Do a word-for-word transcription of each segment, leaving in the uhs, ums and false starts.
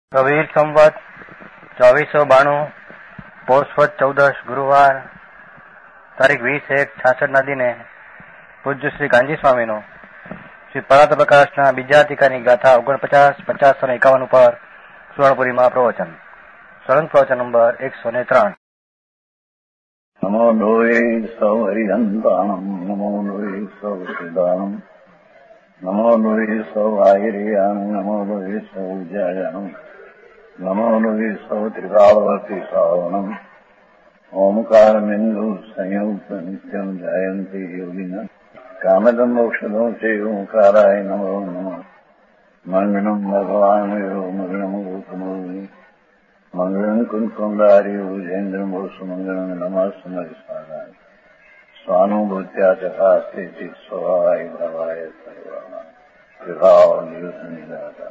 कबीर संवत चौबीस सौ बाणु પોષવદ ચૌદશ ગુરુવાર તારીખ વીસ એક છાસઠ ના દિને પૂજ્ય શ્રી ગાંધી સ્વામીનો શ્રી પરાત પ્રકાશના બીજાધિકારની ગાથા ઓગણપચાસ પચાસ અને એકાવન ઉપર સુવર્ણપુરીમાં પ્રવચન સળંગ પ્રવચન નંબર એકસો ને ત્રણ. નમો લોહે સૌ હરિહંતાણમ નમો લોહે સૌ સિદ્ધાણમ નમો લોહે સૌ આયર્યાન નમો લોહે સૌ જયાનમ નમો લોહે સૌ ત્રિકાળવતી શ્રાવણમ ઓમકારમિંદુ સંયુક્ત નિત્યમ જયંતિ યોગિના કામદમ મોક્ષદો છે ઓંકારાય નમો નમઃ. મંગળમ ભગવાન મંગળમ ગોતમોહિ મંગળમ કુંકુંડાર્યો જૈન્દ્રમ બોસ મંગળમ નમસ્મય સ્વાદાય સ્વાનુભૂત્યા ચકાસ્તે ચિત સ્વભાવાય ભવાય સર્વાના વિભાવ નિયુત નિરાકાર.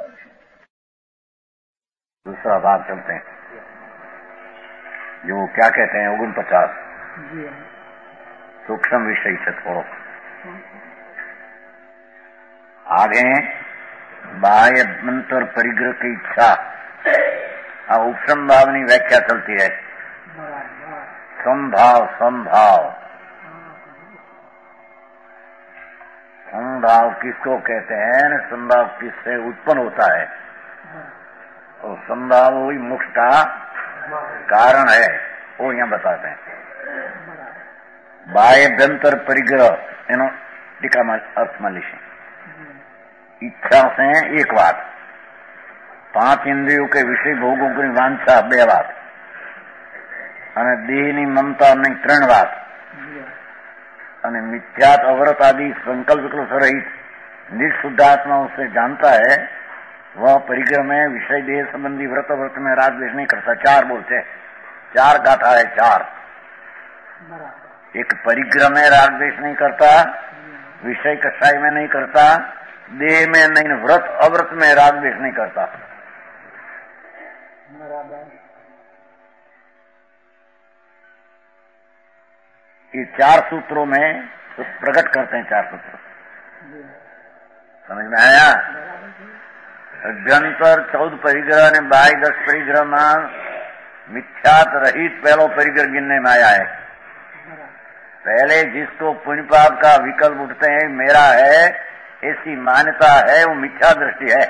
दूसरा भाग चलते हैं जो क्या कहते हैं उगन पचास सूक्ष्म विषय से थोड़ो आगे बाह्य मंत्र परिग्रह की इच्छा आ उपसम भावनी व्याख्या चलती है. समभाव समभाव समभाव किसको कहते हैं न समभाव किससे उत्पन्न होता है और संभाव वही मोक्ष का कारण है वो यहाँ बताते हैं. बाह्यभ्यंतर परिग्रह एनो टीका में अर्थ मળી છે. इच्छा से एक बात, पांच इंद्रियों के विषय भोगों की वांछा बे बात અને દેહની મમતા ની ત્રણ વાત અને મિથ્યાત અવરત आदि संकल्प रहित निष्शुद्धात्मा उसे जानता है वह परिग्रह में विषय देह संबंधी व्रत व्रत में राग द्वेष नहीं करता. चार बोलते चार गाथा है चार. एक परिग्रह में राग द्वेष नहीं करता, विषय कषाय में नहीं करता, देह में नहीं, व्रत अव्रत में राग द्वेष नहीं करता. ये चार सूत्रों में प्रकट करते हैं. चार सूत्र समझ में आया? अभ्यंतर चौदह परिग्रह ने बाह्य दस परिग्रह में मिथ्यात रहित पहलो परिग्रह गिनने में आया है. पहले जिसको पुण्य पाप का विकल्प उठते हैं मेरा है ऐसी मान्यता है वो मिथ्या दृष्टि है.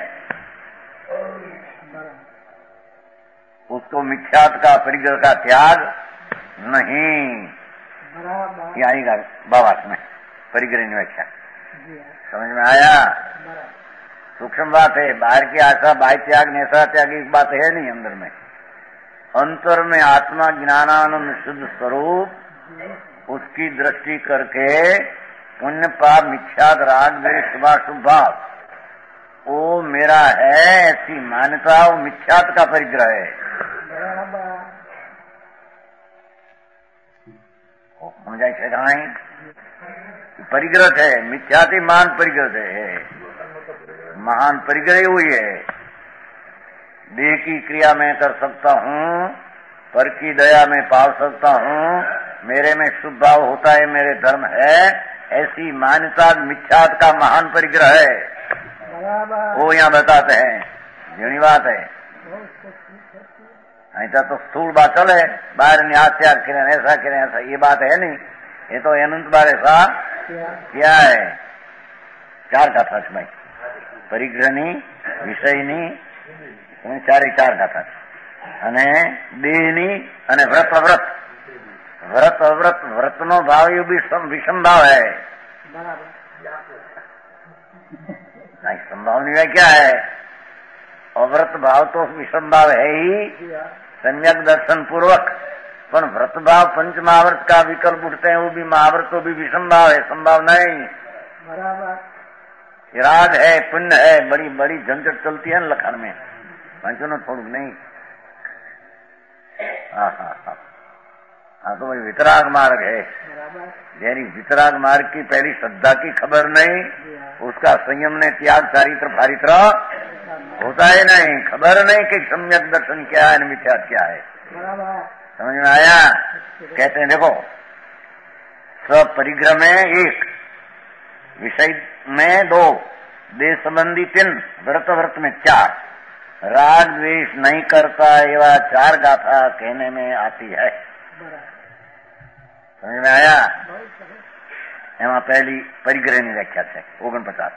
उसको मिथ्यात का परिग्रह का त्याग नहीं. ये आएगा बावास में परिग्रह व्याख्या. समझ में आया? सूक्ष्म बात है. बाहर की आशा बाह्य त्याग नेशा त्याग एक बात है नहीं. अंदर में अंतर में आत्मा ज्ञानानंद शुद्ध स्वरूप उसकी दृष्टि करके पुण्य पाप मिथ्यात राग द्वेष शुभाशुभ भाव वो मेरा है ऐसी मान्यता वो मिथ्यात का परिग्रह है. समझाई छेड़ाई परिग्रह है मिथ्याति मान परिग्रह है. महान परिग्रह हुई है. देह की क्रिया में कर सकता हूँ, पर की दया में पाल सकता हूँ, मेरे में शुभ भाव होता है, मेरे धर्म है, ऐसी मान्यता मिथ्यात का महान परिग्रह है. वो यहाँ बताते हैं. झीणी बात है. ऐसा तो स्थूल बात चले बाहर न्यास त्याग करें ऐसा करें ऐसा ये बात है नहीं. ये तो अनंत बार ऐसा क्या है. चार कथा भाई परिग्रहની વિષયની ચારે ચાર ગાથા અને દેહની અને વ્રત અવ્રત વ્રત અવ્રત વ્રતનો ભાવ એ વિષમ ભાવ है. संभावनी में क्या है? अव्रत भाव तो विषम भाव है ही सम्यक दर्शन पूर्वक, पर व्रत भाव पंच महाव्रत का विकल्प उठते हैं वो भी महाव्रत तो भी विषम भाव है, संभाव नहीं. राग है पुण्य है बड़ी बड़ी झंझट चलती है न लखन में पंचो न थोड़ू नहीं. हाँ हाँ हाँ हाँ तो भाई वितराग मार्ग है. यानी वितराग मार्ग की पहली श्रद्धा की खबर नहीं, उसका संयम ने त्याग चारित्र फारित्र होता है नहीं. खबर नहीं कि सम्यक दर्शन क्या है मिथ्या क्या है. समझ में आया? कहते हैं देखो सब परिग्रह में एक, विषय में दो, देह संबंधी तीन, व्रत व्रत में चार, राग द्वेष नहीं करता एवा चार गाथा कहने में आती है। समझ में आया? एवं पहली परिग्रह की व्याख्या है ओगणपचास।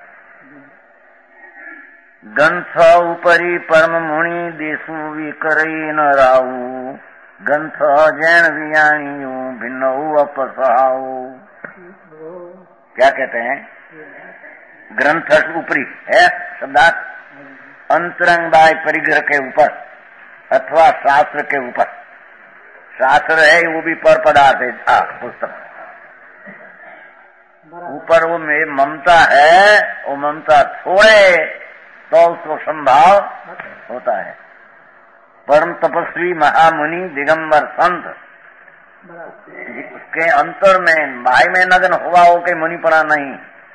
ग्रंथ उपरी परम मुनि देशु विकरई न राऊ, ग्रंथ जैन वियाणियों भिन्न अपसाऊ। क्या कहते हैं? ग्रंथ ऊपरी है शब्दार्थ, अंतरंग बाय परिग्रह के ऊपर अथवा शास्त्र के ऊपर। शास्त्र है वो भी पर पदार्थ है, आ, पुस्तक ऊपर वो में ममता है, वो ममता छोड़े तो उसको संभाव होता है। परम तपस्वी महामुनि दिगंबर संत उसके अंतर में बाह्य में नग्न हुआ हो के मुनि पड़ा नहीं,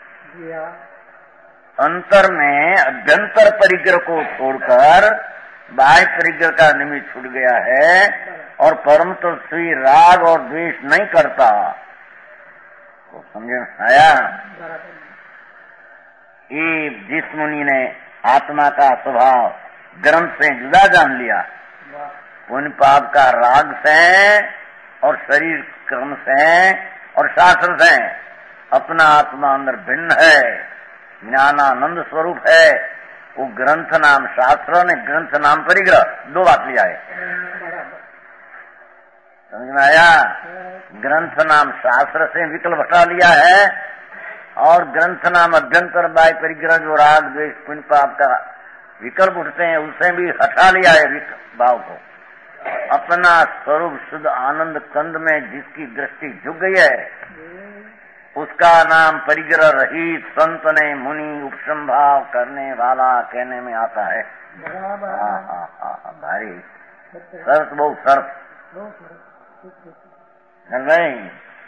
अंतर में अभ्यंतर परिग्रह को छोड़कर बाह्य परिग्रह का निमित्त छूट गया है और परम तपस्वी राग और द्वेष नहीं करता। तो समझ में आया? ये जिस मुनि ने आत्मा का स्वभाव ग्रंथ से जुदा जान लिया, पुण्य पाप का राग से और शरीर कर्म से और शास्त्र से अपना आत्मा अंदर भिन्न है, ज्ञानानंद स्वरूप है, वो ग्रंथ नाम शास्त्र ने ग्रंथ नाम परिग्रह दो बात लिया है। समझ में आया? ग्रंथ नाम शास्त्र से विकल्प हटा लिया है और ग्रंथ नाम अभ्यंतर बाय परिग्रह जो राग द्वेष पुण्य पाप का विकल्प उठते हैं उसे भी हटा लिया है भाव को। अपना स्वरूप शुद्ध आनंद कंद में जिसकी दृष्टि झुक गई है उसका नाम परिग्रह रहित संत ने मुनि उपसंभाव करने वाला कहने में आता है। हाँ हाँ हाँ भारी शर्त बहुत शर्त नहीं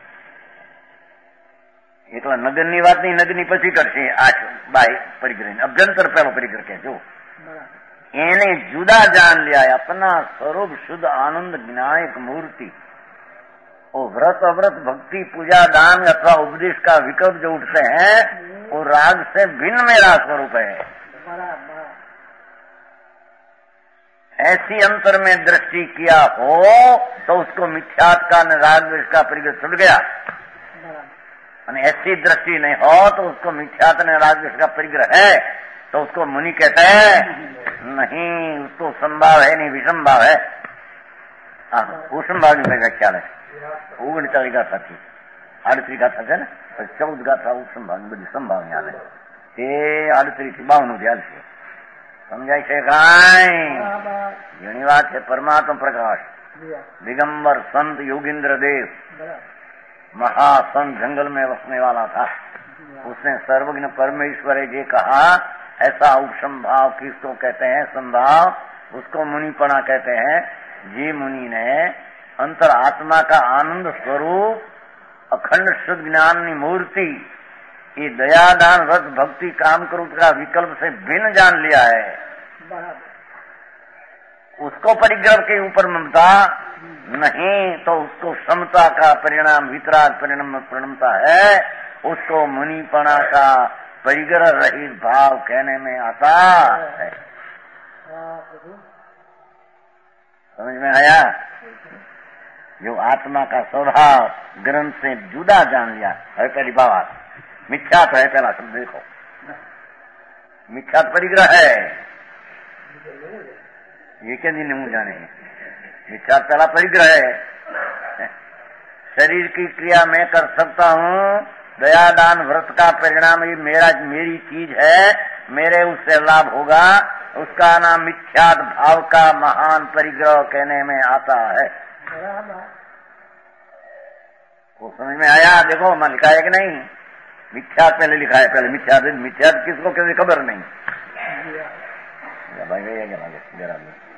એકલા નગરની વાત નહીં, નગરની પછી કરશે આ બાય પરિગ્રહ અભ્યંતર પહેલો પરિગ્રહ કે જો એને જુદા જાન लिया है अपना स्वरूप शुद्ध आनंद ज्ञानिक मूर्ति। वो व्रत अव्रत भक्ति पूजा दान अथवा उपदेश का विकल्प जो उठते हैं वो राग से भिन्न मेरा स्वरूप है। ऐसी अंतर में दृष्टि किया हो तो उसको मिथ्यात का राग द्वेष का परिग्रह छूट गया, और ऐसी दृष्टि नहीं हो तो उसको मिथ्यात ने राग द्वेष का परिग्रह है तो उसको मुनि कहते हैं नहीं, उसको संभाव है नहीं विषमभाव है। उसंभाव ની વ્યાખ્યા છે ઓગણચાળીસ ગાથા થી આડત્રીસ ગાથા છે ને, ચૌદ ગાથા ઉપસંભાવ ની બધી સંભાવના આવે તે આડત્રીસ થી બાવન ધ્યાન છે। સમજાય છે કાંઈ? ઘણી વાત છે। પરમાત્મા પ્રકાશ दिगंबर संत योगींद्र देव महासंत जंगल में बसने वाला था। उसने सर्वज्ञ परमेश्वर जी कहा ऐसा उपसंभाव किसको कहते हैं? संभाव, उसको मुनिपना कहते हैं। जी मुनि ने अंतर आत्मा का आनंद स्वरूप अखंड शुद्ध ज्ञान की मूर्ति ये दयादान रस भक्ति काम क्रोध का विकल्प से भिन्न जान लिया है। उसको परिग्रह के ऊपर ममता नहीं तो उसको समता का परिणाम वितराग परिणाम परिणमता है, उसको मुनिपना का परिग्रह रहित भाव कहने में आता है। समझ में आया? जो आत्मा का स्वभाव ग्रंथ से जुदा जान लिया है। पहली बात मिथ्यात है, पहला शब्द देखो मिथ्यात परिग्रह है, ये क्या दिन मुझे जाने मिथ्यात पहला परिग्रह है। शरीर की क्रिया मैं कर सकता हूँ, दयादान व्रत का परिणाम ये मेरा मेरी चीज है, मेरे उससे लाभ होगा, उसका नाम मिथ्यात भाव का महान परिग्रह कहने में आता है। वो समझ में आया? देखो मैं लिखा है कि नहीं? मिथ्यात पहले लिखा है, पहले मिथ्यात मिथ्यात किसको कैसे खबर नहीं। भाई जरा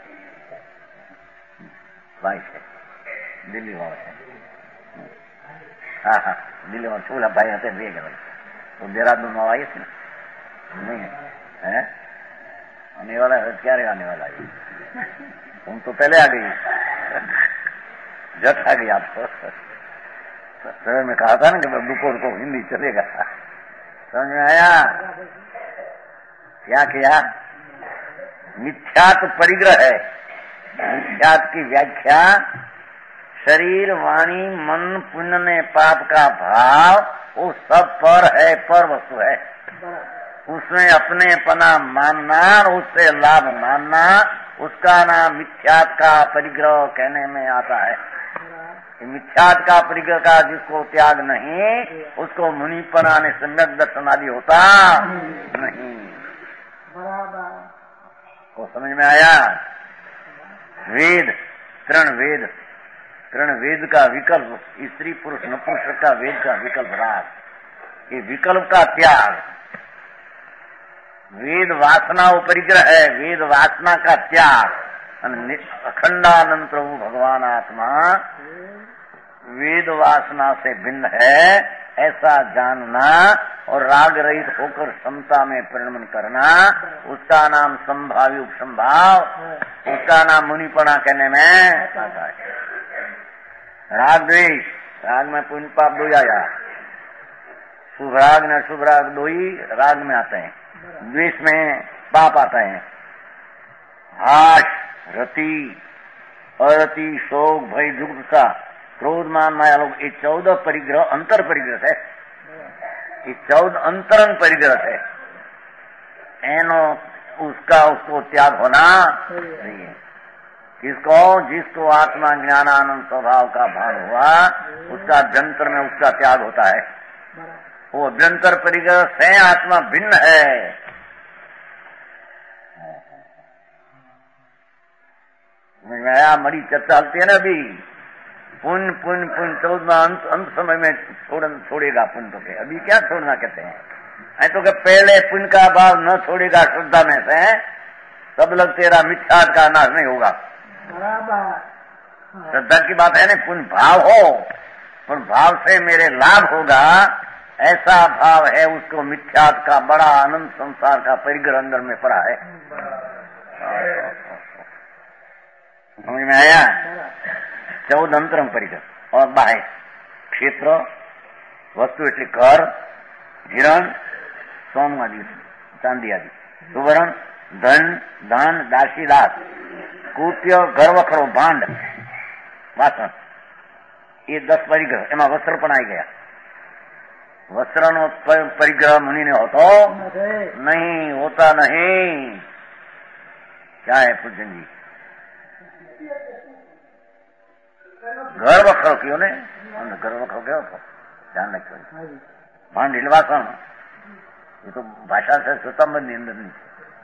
भाई से दिल्ली वाला है, हाँ हाँ दिल्ली वाला छोला भाई आते भी है तो देहरादून में आई थी ना, नहीं है आने वाला है क्या रे आने वाला है, तुम तो पहले आ गई, जट आ गई आपको। सर में कहा था ना कि दोपहर को हिंदी चलेगा, समझ में आया? क्या किया मिथ्यात्व परिग्रह है। मिथ्यात्व की व्याख्या शरीर, वाणी, मन, पुण्य, पाप का भाव वो सब पर है, पर वस्तु है। उसमें अपने पना मानना और उससे लाभ मानना, उसका नाम मिथ्यात्व का परिग्रह कहने में आता है। मिथ्यात्व का परिग्रह का जिसको त्याग नहीं, उसको मुनिपना ने सम्यक दर्शन आदि होता नहीं। को समझ में आया? वेद, तृण वेद, तृण वेद का विकल्प, स्त्री पुरुष नपुंसक का वेद का विकल्प राग, ये विकल्प का त्याग। वेद वासना वो परिग्रह है, वेद वासना का त्याग। अखंडानंद प्रभु भगवान आत्मा वेद वासना से भिन्न है ऐसा जानना और राग रहित होकर समता में परिणमन करना, उसका नाम संभावी उपसंभाव, उसका नाम मुनिपना कहने में आता है। राग द्वेष, राग में पुण्य पाप दो आया, शुभ राग न शुभ राग दो ही राग में आते हैं, द्वेष में पाप आता है। हाश, रति, अरति, शोक, भय, दुख, क्रोध, मान, माया, लोग, ये चौदह परिग्रह अंतर परिग्रह है। ये चौदह अंतरंग परिग्रह है। एनो उसका उसको त्याग होना नहीं है। किसको? जिसको आत्मा ज्ञानानंद स्वभाव का भान हुआ, उसका अभ्यंतर में उसका त्याग होता है। वो अभ्यंतर परिग्रह से आत्मा भिन्न है। मरी चर्चा चलती है ना अभी, पुण्य पुण्य पुण्य चौदह अंत अंत समय में छोड़ छोड़ेगा पुण्य तो के। अभी क्या छोड़ना कहते हैं? ऐ तो कि पहले पुण्य का भाव न छोड़ेगा श्रद्धा में से, तब लग तेरा मिथ्या का नाश नहीं होगा। श्रद्धा की बात है ना, पुण्य भाव हो, पुण्य भाव से मेरे लाभ होगा, ऐसा भाव है, उसको मिथ्यात का बड़ा आनंद संसार का परिग्रह अंदर में पड़ा है। समझ में आया? चौदह अंतरंग परिग्रह और बाह्य क्षेत्र, वस्तु એટલે कर, हिरण, सोम आदि, चांदी आदि, सुवर्ण, धन, दान, दासी, दास, कूट्य, गर्वखरो, भांड, वासन, ये दस परिग्रह। एમાં વસ્ત્ર પણ આવી ગયા। वस्त्रનો परिग्रह मुनि ने होतो नहीं, होता नहीं। क्या है पूजन जी? घर वखरो क्यों ने? घर वखरो क्यों तो ध्यान रखो। भांड हिलवासन, ये तो भाषा से स्वतंत्र नहीं, अंदर नहीं।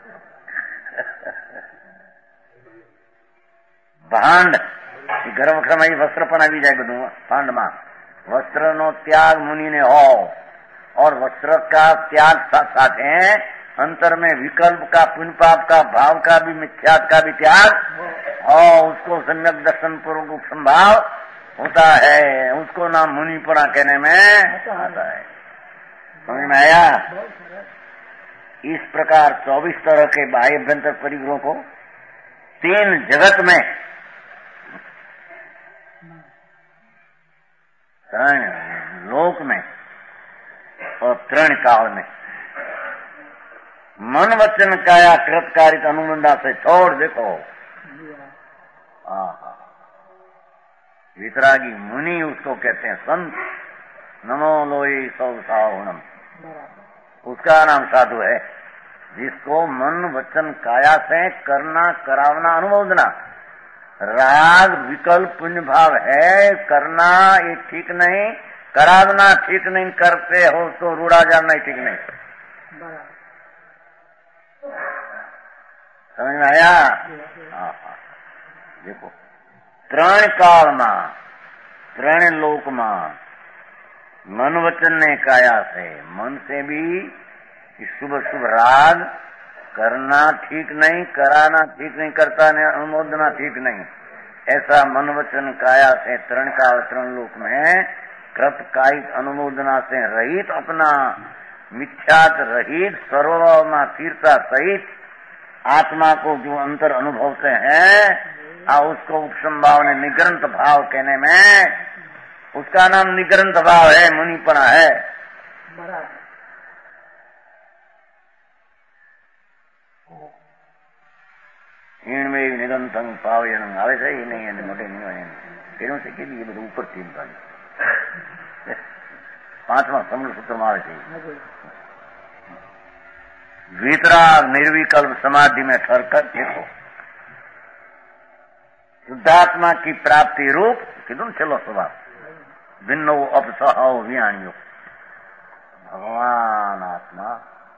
भांड घर वखरा में वस्त्र पण આવી જાય બધું ભાંડ માં। वस्त्र नो त्याग मुनि ने हो, और वस्त्र का त्याग साथ साथ है अंतर में विकल्प का, पुण्य पाप का, भाव का भी, मिथ्यात का भी त्याग, और उसको सम्यक दर्शन पूर्वक संभाव होता है। उसको नाम मुनिपना कहने में आता है। समझ में आया? इस प्रकार चौबीस तरह के बाह्य अभ्यंतर परिग्रहों को तीन जगत में, तृण लोक में और तृण काल में, मन वचन काया कृतकारित अनुबंधा से छोड़ देखो। वितरागी मुनि उसको कहते हैं संत। नमो लोई सौ सावनम, उसका नाम साधु है, जिसको मन वचन काया से करना, करावना, अनुमोदना, राग विकल्प पुण्य भाव है। करना ये ठीक नहीं, करावना ठीक नहीं, करते हो तो रूढ़ा जानना ही ठीक नहीं। समझ में आया? हाँ हाँ, देखो त्रण काल में, त्रण लोक में, मन वचन ने काया से, मन से भी शुभ शुभ राग, करना ठीक नहीं, कराना ठीक नहीं, करता नहीं, अनुमोदना ठीक नहीं, ऐसा मन वचन काया से तृण काल तृण लोक में कृत कायिक अनुमोदना से रहित, अपना मिथ्यात रहित, सर्वभावना तीर्था सहित आत्मा को जो अंतर अनुभव से है, आ उसको उपसंभाव ने निग्रंथ भाव कहने में, उसका नाम निग्रंथ भाव है, मुनिपना है। ઈણ મેં નિરંતર પાવયણ આવે છે એ નહીં, અને મોટે નહીં હોય તેનું છે કે એ બધું ઉપર થી પાંચમા સમૃદ્ધ સૂત્રમાં આવે છે वीतराग निर्विकल्प समाधि में ठहरकर देखो शुद्धात्मा की प्राप्ति रूप किधर चलो स्वभाव भिन्नो अपसहो वियाणियो भगवान आत्मा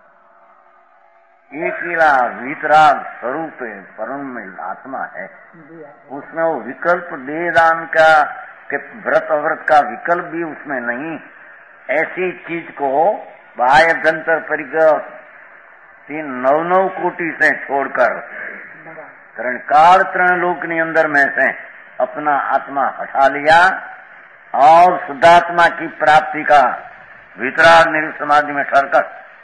अकेला वीतराग स्वरूप परम आत्मा है। उसमें वो विकल्प देदान का के व्रत अव्रत का विकल्प भी उसमें नहीं। ऐसी चीज को बाह्य अभ्यंतर परिग्रह तीन नव नव कोटि से छोड़कर तरण काल तरण लोक के अंदर में से अपना आत्मा हटा लिया और शुद्धात्मा की प्राप्ति का वितराग निर्विक समाधि में ठहरकर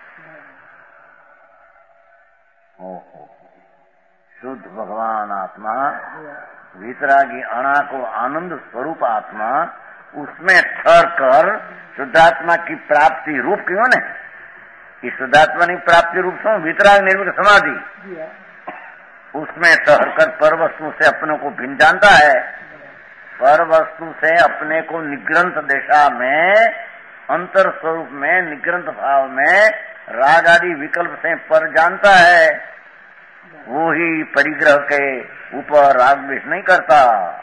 शुद्ध भगवान आत्मा वितरागी अणा को आनंद स्वरूप आत्मा उसमें ठहरकर शुद्धात्मा की प्राप्ति रूप क्यों ने इस शुद्धात्मा की प्राप्ति रूप से वितराग निर्विक समाधि उसमें ठहरकर पर वस्तु से अपने को भिन्न जानता है। पर वस्तु से अपने को निग्रंथ दिशा में अंतर स्वरूप में निग्रंथ भाव में राग आदि विकल्प से पर जानता है। वो ही परिग्रह के ऊपर राग द्वेष नहीं करता।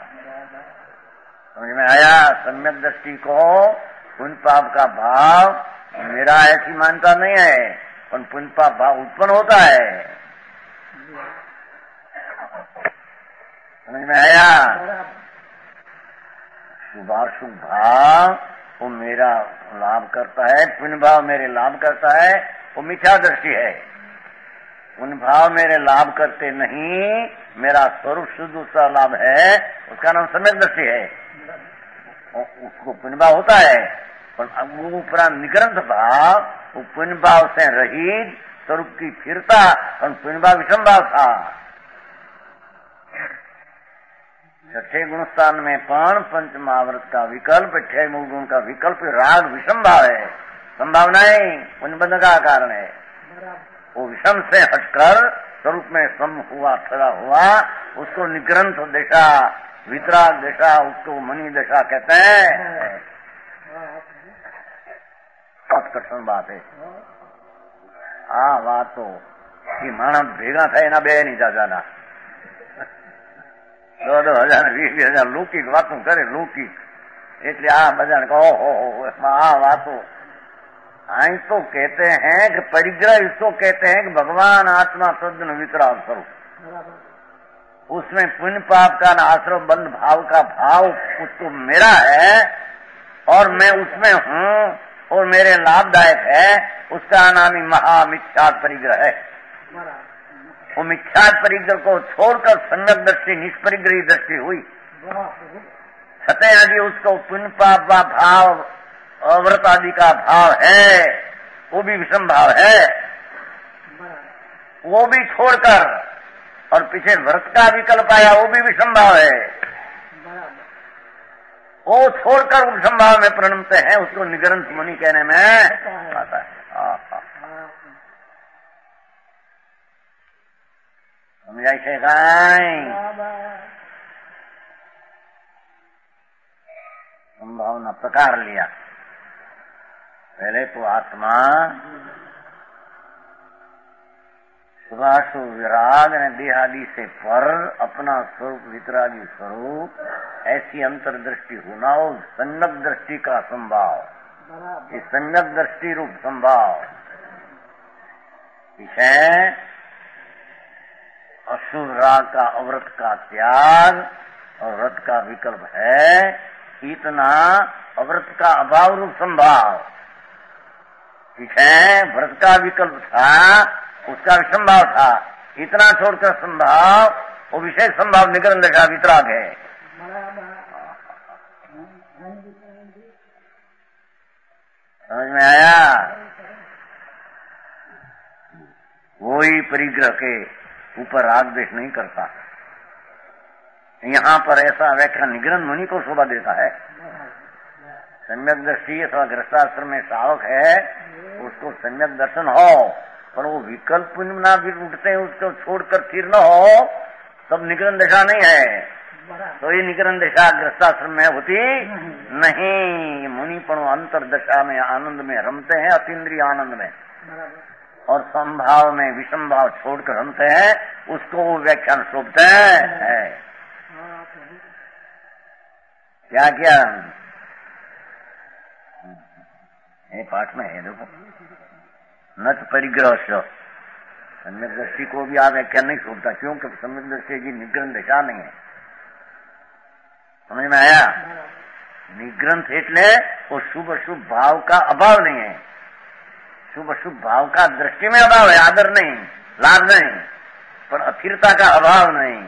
समझ में आया? सम्यक दृष्टि को पुण्य पाप का भाव मेरा ऐसी मानता नहीं है, पर पुण्य पाप भाव उत्पन्न होता है। समझ में आया? शुभाशुभ भाव वो मेरा लाभ करता है, पुण्य भाव मेरे लाभ करता है, वो मिथ्या दृष्टि है। पुण्य भाव मेरे लाभ करते नहीं, मेरा स्वरूप शुद्ध उसका लाभ है, उसका नाम सम्यक दृष्टि है। उसको पुण्य भाव होता है, पर वो उपरांत निग्रंथ भाव वो पुण्य भाव से रहित स्वरूप की फिरता और पुण्य भाव विषम भाव था। छठे गुणस्थान में पण पंचमावृत का विकल्प छह मूल गुण का विकल्प राग विषम भाव है, संभावना नहीं पुण्य बंध का कारण है। वो विषम से हटकर स्वरूप में सम हुआ खड़ा हुआ उसको निग्रंथ दशा वितराग दशा उसको मणि दशा कहते हैं। बहुत कठिन बात है आ बात तो कि मानव भेगा था एना बे नहीं जाना दो दो हजार वीस हजार लौकिक बातों करे लौकिक એટલે આ બધાને કહો આ વાતો आई तो कहते हैं कि परिग्रह इसको कहते हैं कि भगवान आत्मा सज्जन वितराग स्वरूप उसमें पुण्य पाप का आश्रय बंध भाव का भाव उसको मेरा है और मैं उसमें हूँ और मेरे लाभदायक है, उसका नाम ही महामिथ्यात् परिग्रह है। वो मिथ्यात् परिग्रह को छोड़कर सम्यक दृष्टि निष्परिग्रही दृष्टि हुई। सतह आदि उसको पुण्य पाप का भाव अव्रत आदि का भाव है, वो भी विषम भाव है, वो भी छोड़कर और पीछे व्रत का विकल्प आया वो भी विषम भाव है, वो छोड़कर विषम भाव में परिणमते हैं। उसको निग्रंथ मुनि कहने में आता है। समझाई છે કાંઈ? संभावना प्रकार लिया। पहले तो आत्मा शुभाशुभ विराग ने देहादि से पर अपना स्वरूप वितरागी स्वरूप ऐसी अंतर्दृष्टि होना हो सम्यक दृष्टि का संभाव, इस सम्यक दृष्टि रूप संभाव विषय अशुभ राग का अव्रत का त्याग और व्रत का विकल्प है। इतना अव्रत का अभाव रूप संभाव विषय व्रत का विकल्प था, उसका विसंभाव था। इतना छोड़कर संभाव वो विषय संभाव निग्रह दशा वितराग है। समझ में आया? वो ही परिग्रह के ऊपर राग द्वेष नहीं करता। यहाँ पर ऐसा व्याख्या निग्रह मुनि को शोभा देता है। सम्यक दृष्टि अथवा गृहस्थाश्रम में सावक है, उसको सम्यक दर्शन हो, पर वो विकल्प ना भी उठते हैं उसको छोड़कर फिर न हो, सब निकरण दशा नहीं है। तो ये निकरण दशा गृहस्थाश्रम में होती नहीं। मुनिपणु अंतर दशा में आनंद में रमते हैं, अतीन्द्रिय आनंद में, और संभाव में विषम भाव छोड़कर रमते हैं, उसको वो व्याख्यान शोभते हैं। क्या क्या ये पाठ में है, देखो, न तो परिग्रह से सम्यक दृष्टि को भी आप व्याख्यान नहीं शोभता, क्योंकि सम्यक दृष्टि की निग्रंथ दशा नहीं है। समझ में आया? निग्रंथ એટલે वो शुभ शुभ भाव का अभाव नहीं है। शुभ शुभ भाव का दृष्टि में अभाव है, आदर नहीं, लाभ नहीं, पर अस्थिरता का अभाव नहीं।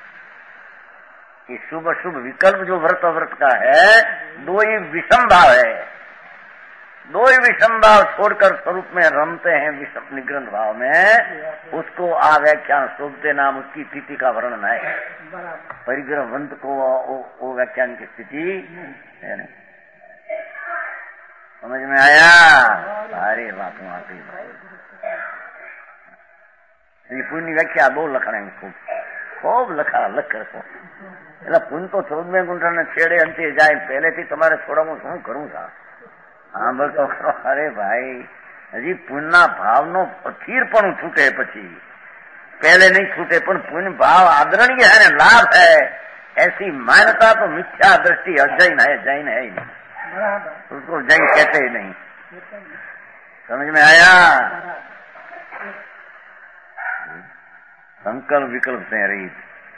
ये शुभ शुभ विकल्प जो व्रत अव्रत का है, दो ही विषम भाव है। दो ही विषम भाव छोड़कर स्वरूप में रमते हैं विषम निग्रंथ भाव में, उसको आव्याख्यान शोभते नाम उसकी स्थिति का वर्णन है। परिग्रहवंत को वो व्याख्यान की स्थिति है नहीं। समझ में आया? सारी बातों आती भाई पुण्य व्याख्या बહુ લખાણ ખૂબ ખૂબ લખા લખ કરશો એટલે પુण्य તો ચૌદમે ગુંઠણ ને છેડે અંતે જાય, પહેલેથી તમારે થોડામાં શું કરવું था? હા બસ તો ખરો। અરે ભાઈ હજી પુણ્યના ભાવનો અસ્થિરપણું છૂટે, પછી पहले नहीं छूटे, पर पुण्य भाव आदरणीय है, लाभ है, ऐसी मान्यता तो मिथ्या दृष्टि अजैन है, जैन है ही नहीं, उसको जैन कहते ही नहीं। समझ में आया? संकल्प विकल्प से रहित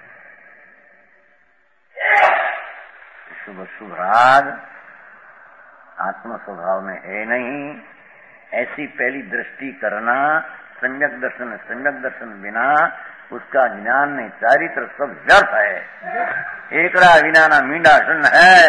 शुभ शुभ राग आत्म स्वभाव में है नहीं, ऐसी पहली दृष्टि करना सम्यक दर्शन है। सम्यक दर्शन बिना उसका ज्ञान नहीं, चारित्र सब व्यर्थ है, एकड़ा विना ना मींडा शून्य है।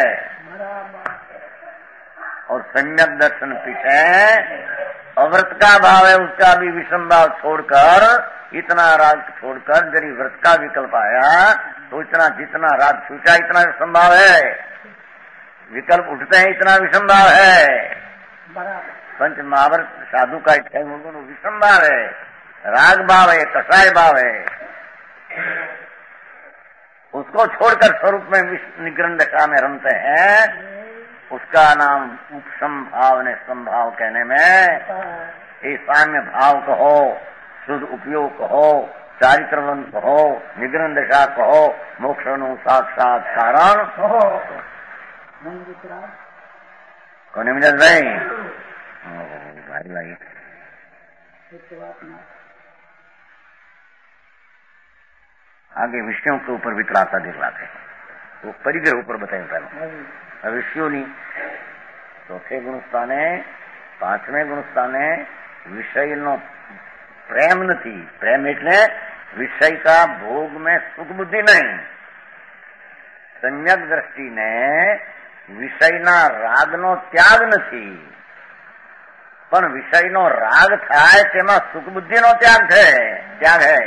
और सम्यक दर्शन पीछे अव्रत का भाव है, उसका भी विषम भाव छोड़कर, इतना राग छोड़कर यदि व्रत का विकल्प आया तो इतना जितना राग छूटा इतना विषम भाव है, विकल्प उठते हैं इतना विषम भाव है। पंच महाव्रत साधु का इच्छा विषम भाव है, राग भाव है, कषाय भाव है, उसको छोड़कर स्वरूप में निग्रहण दशा में रमते हैं, उसका नाम उपसम भाव ने संभाव कहने में ये साम्य भाव कहो, शुद्ध उपयोग कहो, चारित्रवंत कहो, निग्रहण दशा कहो, मोक्षनु साक्षात कारण कहो। कौन मिनट भाई भाई भाई आगे विषयों के ऊपर वितराता दिखलाते हैं, वो परिग्रह ऊपर बताए पहले विषयों नहीं। चौथे गुणस्थाने પાંચમે ગુણસ્થાને વિષયનો પ્રેમ નથી। પ્રેમ એટલે વિષય का भोग में सुख बुद्धि नहीं। सम्यक दृष्टि ने વિષયના રાગનો ત્યાગ નથી, પણ વિષયનો રાગ થાય તેમાં સુખ બુદ્ધિનો ત્યાગ છે, ત્યાગ है।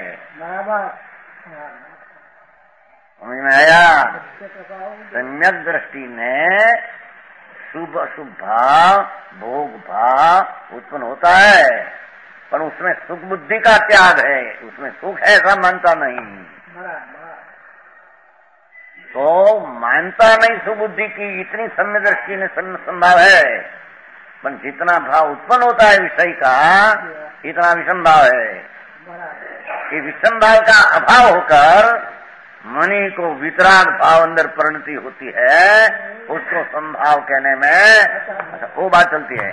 समझ में आया? सम्यक दृष्टि ने शुभ अशुभ भाव भोग भाव उत्पन्न होता है, पर उसमें सुख बुद्धि का त्याग है, उसमें सुख है ऐसा मानता नहीं। तो मानता नहीं सुख बुद्धि की, इतनी सम्य दृष्टि में संभाव है, पर जितना भाव उत्पन्न होता है विषय का इतना विषम भाव है। ये विषम भाव का अभाव होकर मणि को वितराग भाव अंदर परिणति होती है, उसको संभाव कहने में वो बात चलती है।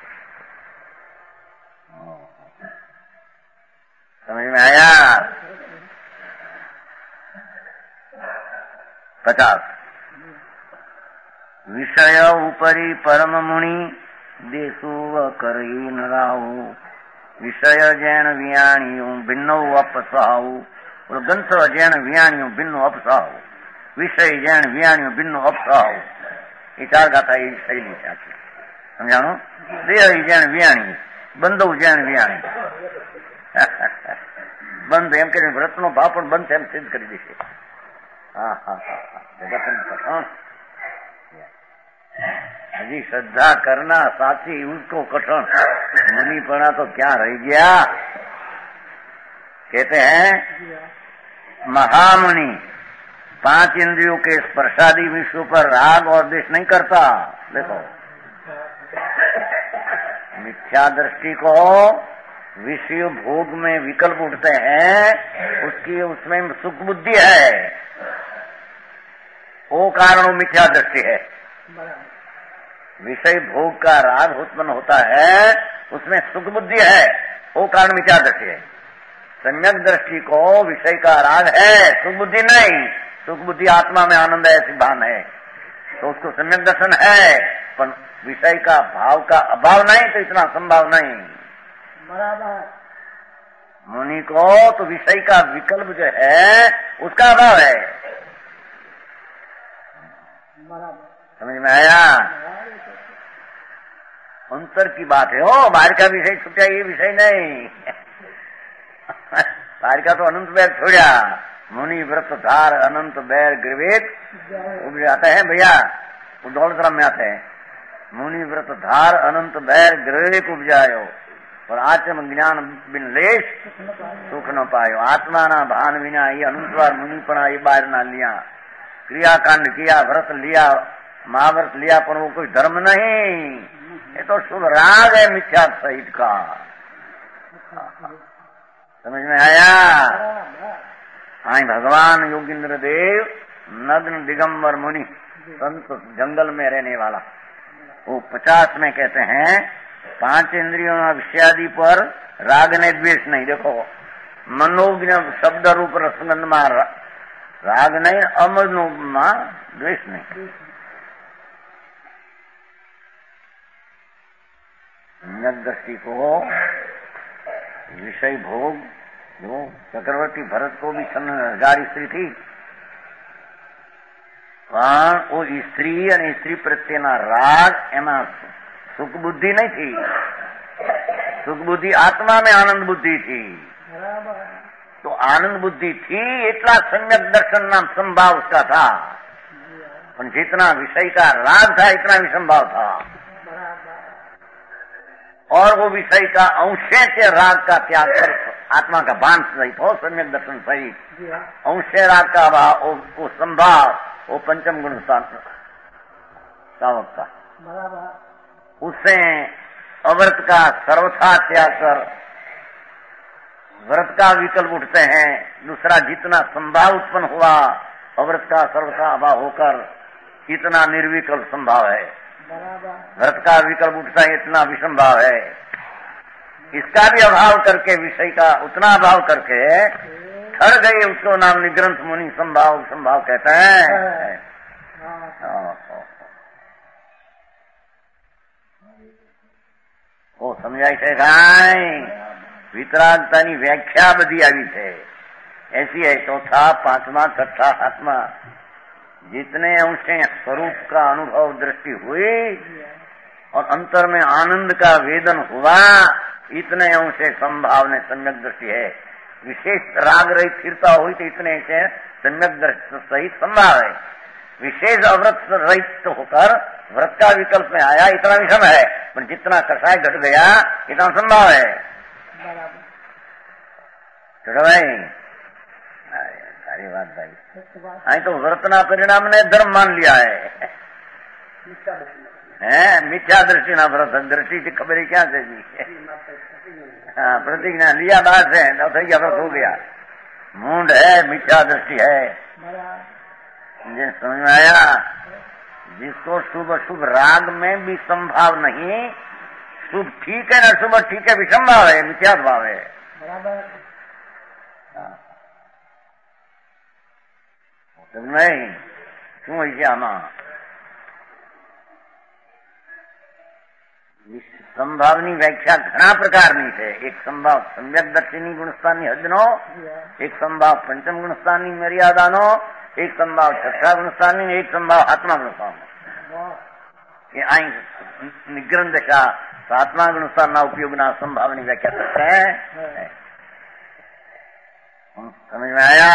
समझ में आया? पचास विषय उपरी परम मुनि देशु करी न राहु विषय जैन वियाणियों भिन्नो अपसाहु और ग्रंथ जैन वियाणियों भिन्नो अपसाहु विषय जैन वियाणियों भिन्नो अपसाहु। ये चार गाथा ये शैली છે આખી સમજાણો। દેહ જૈન વિયાણી બંધો જૈન વિયાણી બંધ એમ કરીને વ્રતનો ભાવ પણ બંધ એમ સિદ્ધ કરી દેશે। હા હા હા જગતનું કઠણ हजी श्रद्धा करना साथी उसको कठिन, मुनिपना तो क्या रह गया। कहते हैं महामुनि पांच इंद्रियों के स्पर्शादि विषयों पर राग और द्वेष नहीं करता। देखो, मिथ्या दृष्टि को विषय भोग में विकल्प उठते हैं, उसकी उसमें सुख बुद्धि है, वो कारण वो मिथ्या दृष्टि है। विषय भोग का राग उत्पन्न होता है, उसमें सुख बुद्धि है, वो कारण मिथ्या दृष्टि है। सम्यक दृष्टि को विषय का राग है, सुख बुद्धि नहीं। सुख बुद्धि आत्मा में आनंद है, ऐसी भान है, तो उसको सम्यक दर्शन है, पर विषय का भाव का अभाव नहीं, तो इतना संभाव नहीं। बराबर मुनि को तो विषय का विकल्प जो है उसका अभाव है। समझ में आया? अंतर की बात है। ओ बाहर का विषय छूटा, ये विषय नहीं। बाहर का तो अनंत बैर छोड़ा। मुनि व्रत धार अनंत बैर गिरवेद उब जाते हैं भैया, वो दौड़ क्रम में आते हैं। मुनि व्रत धार अनंत बैर गिरवेद उपजायो और आत्म ज्ञान बिन लेश सुख न पायो। आत्मा ना भान विना ये अनुस्वार मुनिपणा ये बाहर ना लिया। क्रियाकांड किया, व्रत लिया, महाव्रत लिया, पर वो कोई धर्म नहीं, ये तो शुभ राग है मिथ्या सहित का। समझ में आया? आई भगवान योगींद्र देव नग्न दिगंबर मुनि संत जंगल में रहने वाला, वो पचास में कहते हैं पांच इंद्रियों विषयादि पर राग ने द्वेष नहीं। देखो, मनोज्ञ शब्द रूप रसगंध में राग नहीं, अमनोज्ञ में द्वेष नहीं। दृष्टि को विषय भोग, जो चक्रवर्ती भरत को भी छह हजार स्त्री थी, वहां वो स्त्री और स्त्री प्रत्येना राग एमा सुख बुद्धि नहीं थी। सुख बुद्धि आत्मा में आनंद बुद्धि थी। तो आनंद बुद्धि थी, इतना सम्यक दर्शन नाम संभाव उसका था, पर जितना विषय का राग था इतना भी संभाव था। और वो विषय का अंशे से राग का त्याग कर आत्मा का भान सहित हो, सम्यक दर्शन सहित अंशे राग का अभाव, वो संभाव, वो पंचम गुण सावक का, उससे अव्रत का सर्वथा त्याग कर व्रत का विकल्प उठते हैं। दूसरा, जितना संभाव उत्पन्न हुआ अव्रत का सर्वथा अभाव होकर इतना निर्विकल्प संभाव है। व्रत का विकल्प उठता है, इतना विसंभाव है। इसका भी अभाव करके विषय का उतना अभाव करके ठहर गए, उसको नाम निग्रंथ मुनि संभाव संभाव कहते हैं। वो समझाई છે કાંઈ વિતરાગતાની વ્યાખ્યા બધી આવી છે। ऐसी है चौथा पांचवा छठा सातवा जितने अंशे स्वरूप का अनुभव दृष्टि हुई और अंतर में आनंद का वेदन हुआ, इतने अंशे संभाव ने सम्यक दृष्टि है। विशेष राग रहित स्थिरता हुई तो इतने से सम्यक दृष्टि सहित संभाव है। विशेष अव्रत रहित होकर व्रत का विकल्प में आया, इतना विषम है, पर जितना कषाय घट गया इतना संभाव है। छोड़ो भाई, सारी बात भाई, आई तो व्रतना परिणाम ने धर्म मान लिया है, हैं मिथ्या दृष्टि ना व्रत दृष्टि की खबर क्या से जी। हाँ, प्रतिज्ञा लिया बात है तो सही व्रत हो गया। मूड है, मिथ्या दृष्टि है। मुझे समझ में आया? जिसको शुभ शुभ राग में भी संभाव नहीं, शुभ ठीक है ना शुभ ठीक है, विसंभाव है, मिथ्या भाव है। नहीं શું હોય છે આમાં? સંભાવની વ્યાખ્યા ઘણા પ્રકારની છે। એક સંભાવ સમ્યક દર્શિની ગુણસ્થાનની હદનો, એક સંભાવ પંચમ ગુણસ્થાનની મર્યાદાનો, એક સંભાવ છઠ્ઠા ગુણસ્થાનની, એક સંભાવ આત્મા ગુણસ્થાનનો। એ અહીં નિગ્રહ દશા સાતમા ગુણસ્થાનના ઉપયોગના સંભાવની વ્યાખ્યા કરते हैं। समझ में आया?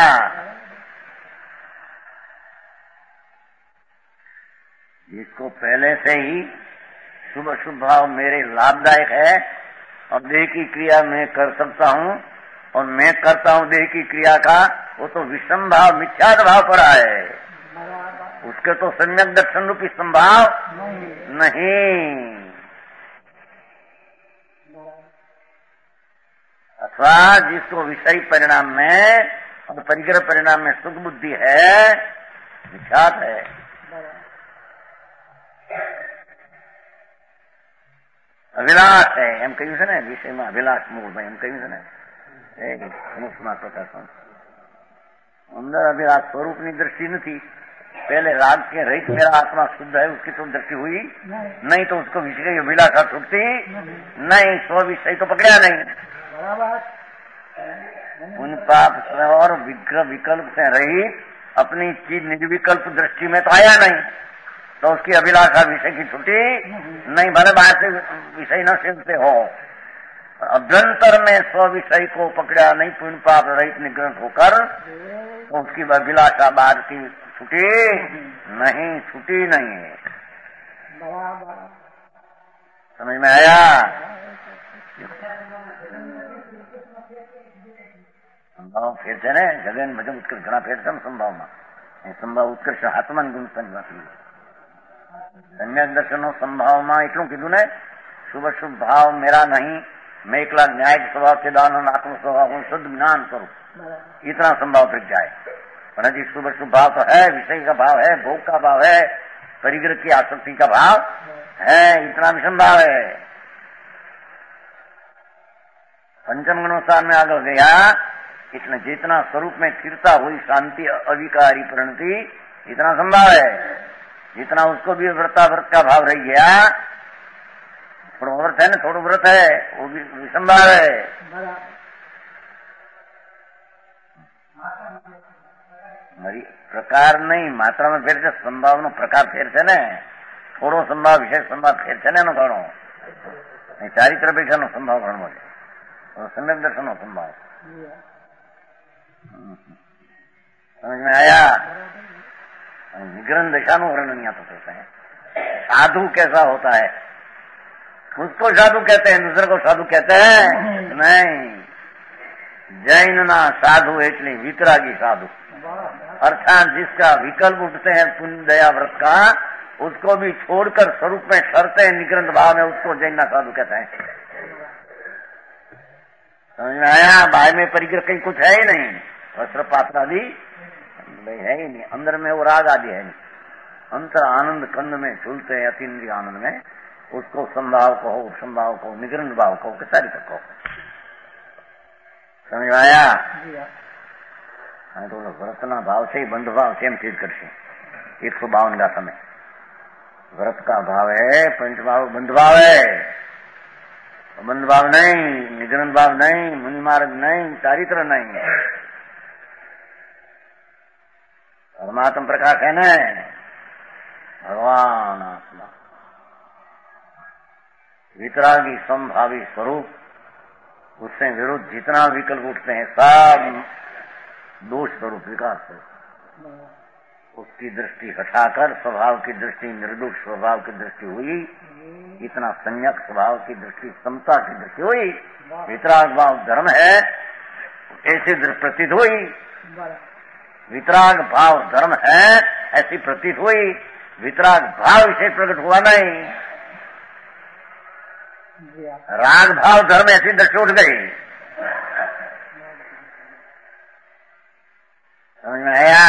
जिसको पहले से ही शुभ शुभ भाव मेरे लाभदायक है और देह की क्रिया मैं कर सकता हूँ और मैं करता हूँ देह की क्रिया का वो तो विषम भाव मिथ्यात भाव पड़ा है, उसके तो सम्यक दर्शन रूपी संभाव नहीं। अथवा जिसको विषय परिणाम में और परिग्रह परिणाम में सुख बुद्धि है, विख्यात है। अभिलाष है એમ કહ્યું છે ને, વિષયમાં અભિલાષ મૂળ એમ કહ્યું છે ને, મોક્ષમાં પ્રકાશન અંદર અભિલાષ સ્વરૂપની दृष्टि नहीं। पहले राग के रहित मेरा आत्मा शुद्ध है, उसकी तो दृष्टि हुई नहीं, तो उसको विषय अभिलाषा छूटती नहीं, स्व विषय तो पकड़ा नहीं। उन पाप और विग्रह विकल्प से रहित अपनी चीज निर्विकल्प दृष्टि में तो आया नहीं, तो उसकी अभिलाषा विषय की छुट्टी नहीं, भले बाहर से विषय न सेवते हो, अभ्यंतर में स्व विषय को पकड़ा नहीं, पुण्य पाप रहित निग्रह होकर तो उसकी अभिलाषा बाहर की छुट्टी नहीं, छुट्टी नहीं है। समझ में आया? संभाव फेर છે ને જગન ભજન ઉત્કર્ષ ઘણા ફેર છે ને સંભાવમાં, એ સંભાવ ઉત્કર્ષ આત્માન ગુણ સંભાવ सम्यक दर्शनो संभावમાં એટલું કીધું ને, શુભ શુભ भाव मेरा नहीं, मैं एकला न्याय स्वभाव से दान आत्म स्वभाव हूँ, शुद्ध ज्ञान स्वरूप, इतना संभाव तक जाए। पर जी शुभ शुभ भाव तो है, विषय का भाव है, भोग का भाव है, परिग्रह की आसक्ति का भाव है, इतना भी संभाव है। पंचम गुणोत्सार में आगे गया, इतना जितना स्वरूप में स्थिरता हुई, शांति अविकारी परिणति, इतना संभाव है। जितना उसको भी व्रता व्रत का भाव रह गया, थोड़ा व्रत है ना, थोड़ा व्रत है, वो भी विसंभाव है। प्रकार नहीं, मात्रा में फेर से संभाव नो प्रकार फेर से ने, थोड़ो संभाव विशेष संभाव फेर से ने नो घणो, चारित्र पेक्षा नो संभाव घणो है, सम्यक दर्शन नो संभाव। समझ में आया? निग्रह दशा नो वर्णन यहाँ तो होता है। साधु कैसा होता है, उसको साधु कहते हैं, दूसरे को साधु कहते हैं नहीं। जैन ना साधु એટલે वितरागी साधु, अर्थात जिसका विकल्प उठते हैं पुण्य दया व्रत का, उसको भी छोड़कर स्वरूप में शर्ते हैं निग्रह भाव में, उसको जैन ना साधु कहते हैं। समझ में आया? बाहर में परिग्रह कहीं कुछ है ही नहीं, वस्त्र पात्र आदि है ही नहीं, अंदर में वो राग आदि है नहीं, अंतर आनंद कंद में झूलते हैं, अतीन्द्रिय आनंद में, उसको संभाव कहो, उपसंभाव कहो, निग्रह भाव कहो, किसारी तक कहो। समझ में आया? हाँ, तो व्रतना भाव से ही बंध भाव से हम चीज करते एक सौ बावन गाथा में व्रत का भाव है, पंच भाव बंध भाव है, बंध भाव नहीं, निग्रह भाव नहीं, मुनि मार्ग नहीं, चारित्र नहीं, परमात्म प्रकाश है न, भगवान आत्मा वितरागी संभावी स्वरूप, उससे विरुद्ध जितना विकल्प उठते हैं सब दोष स्वरूप विकास स्वरूप, उसकी दृष्टि हटाकर स्वभाव की दृष्टि, निर्दोष स्वभाव की दृष्टि हुई, इतना संयक स्वभाव की दृष्टि, समता की दृष्टि हुई, वितराग भाव धर्म है ऐसी प्रतीत हुई, वितराग भाव धर्म है ऐसी प्रतीत हुई, वितराग भाव इसे प्रकट हुआ नहीं, राग भाव धर्म ऐसी दृष्टि उठ गई। समझ में आया?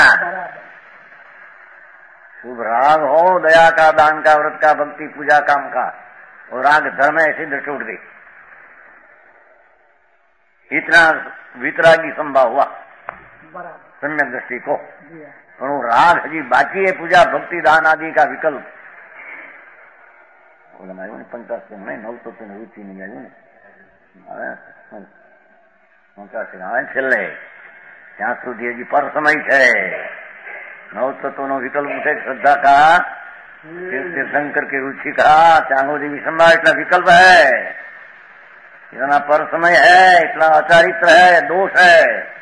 शुभ राग हो, दया का, दान का, व्रत का, भक्ति पूजा काम का, और राग धर्म ऐसी दृष्टि उठ गई, इतना वितरागी संभाव हुआ सम्यक दृष्टि को। पर वो राग हजी बाकी है, पूजा भक्ति दान आदि का विकल्प पंचासी में नौ तो रुचि नहीं आई पंचासी આવે છેલ્લે ત્યાં સુધી હજી પર સમય છે। नौ तत्व नो विकल्प उठे, श्रद्धा का, तीर्थंकर की रुचि का, चांगोदी विषंभा, इतना विकल्प है, इतना पर समय है, इतना अचारित्र है, दोष है।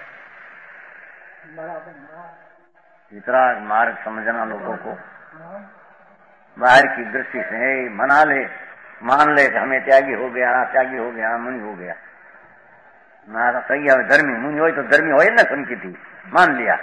इतना मार्ग समझना लोगों को, बाहर की दृष्टि से मना ले, मान ले कि हमें त्यागी हो गया, त्यागी हो गया, मुनि हो गया, ના થઈ હવે ધર્મી મુનિ હોય તો ધર્મી હોય ને સંકિતિ मान लिया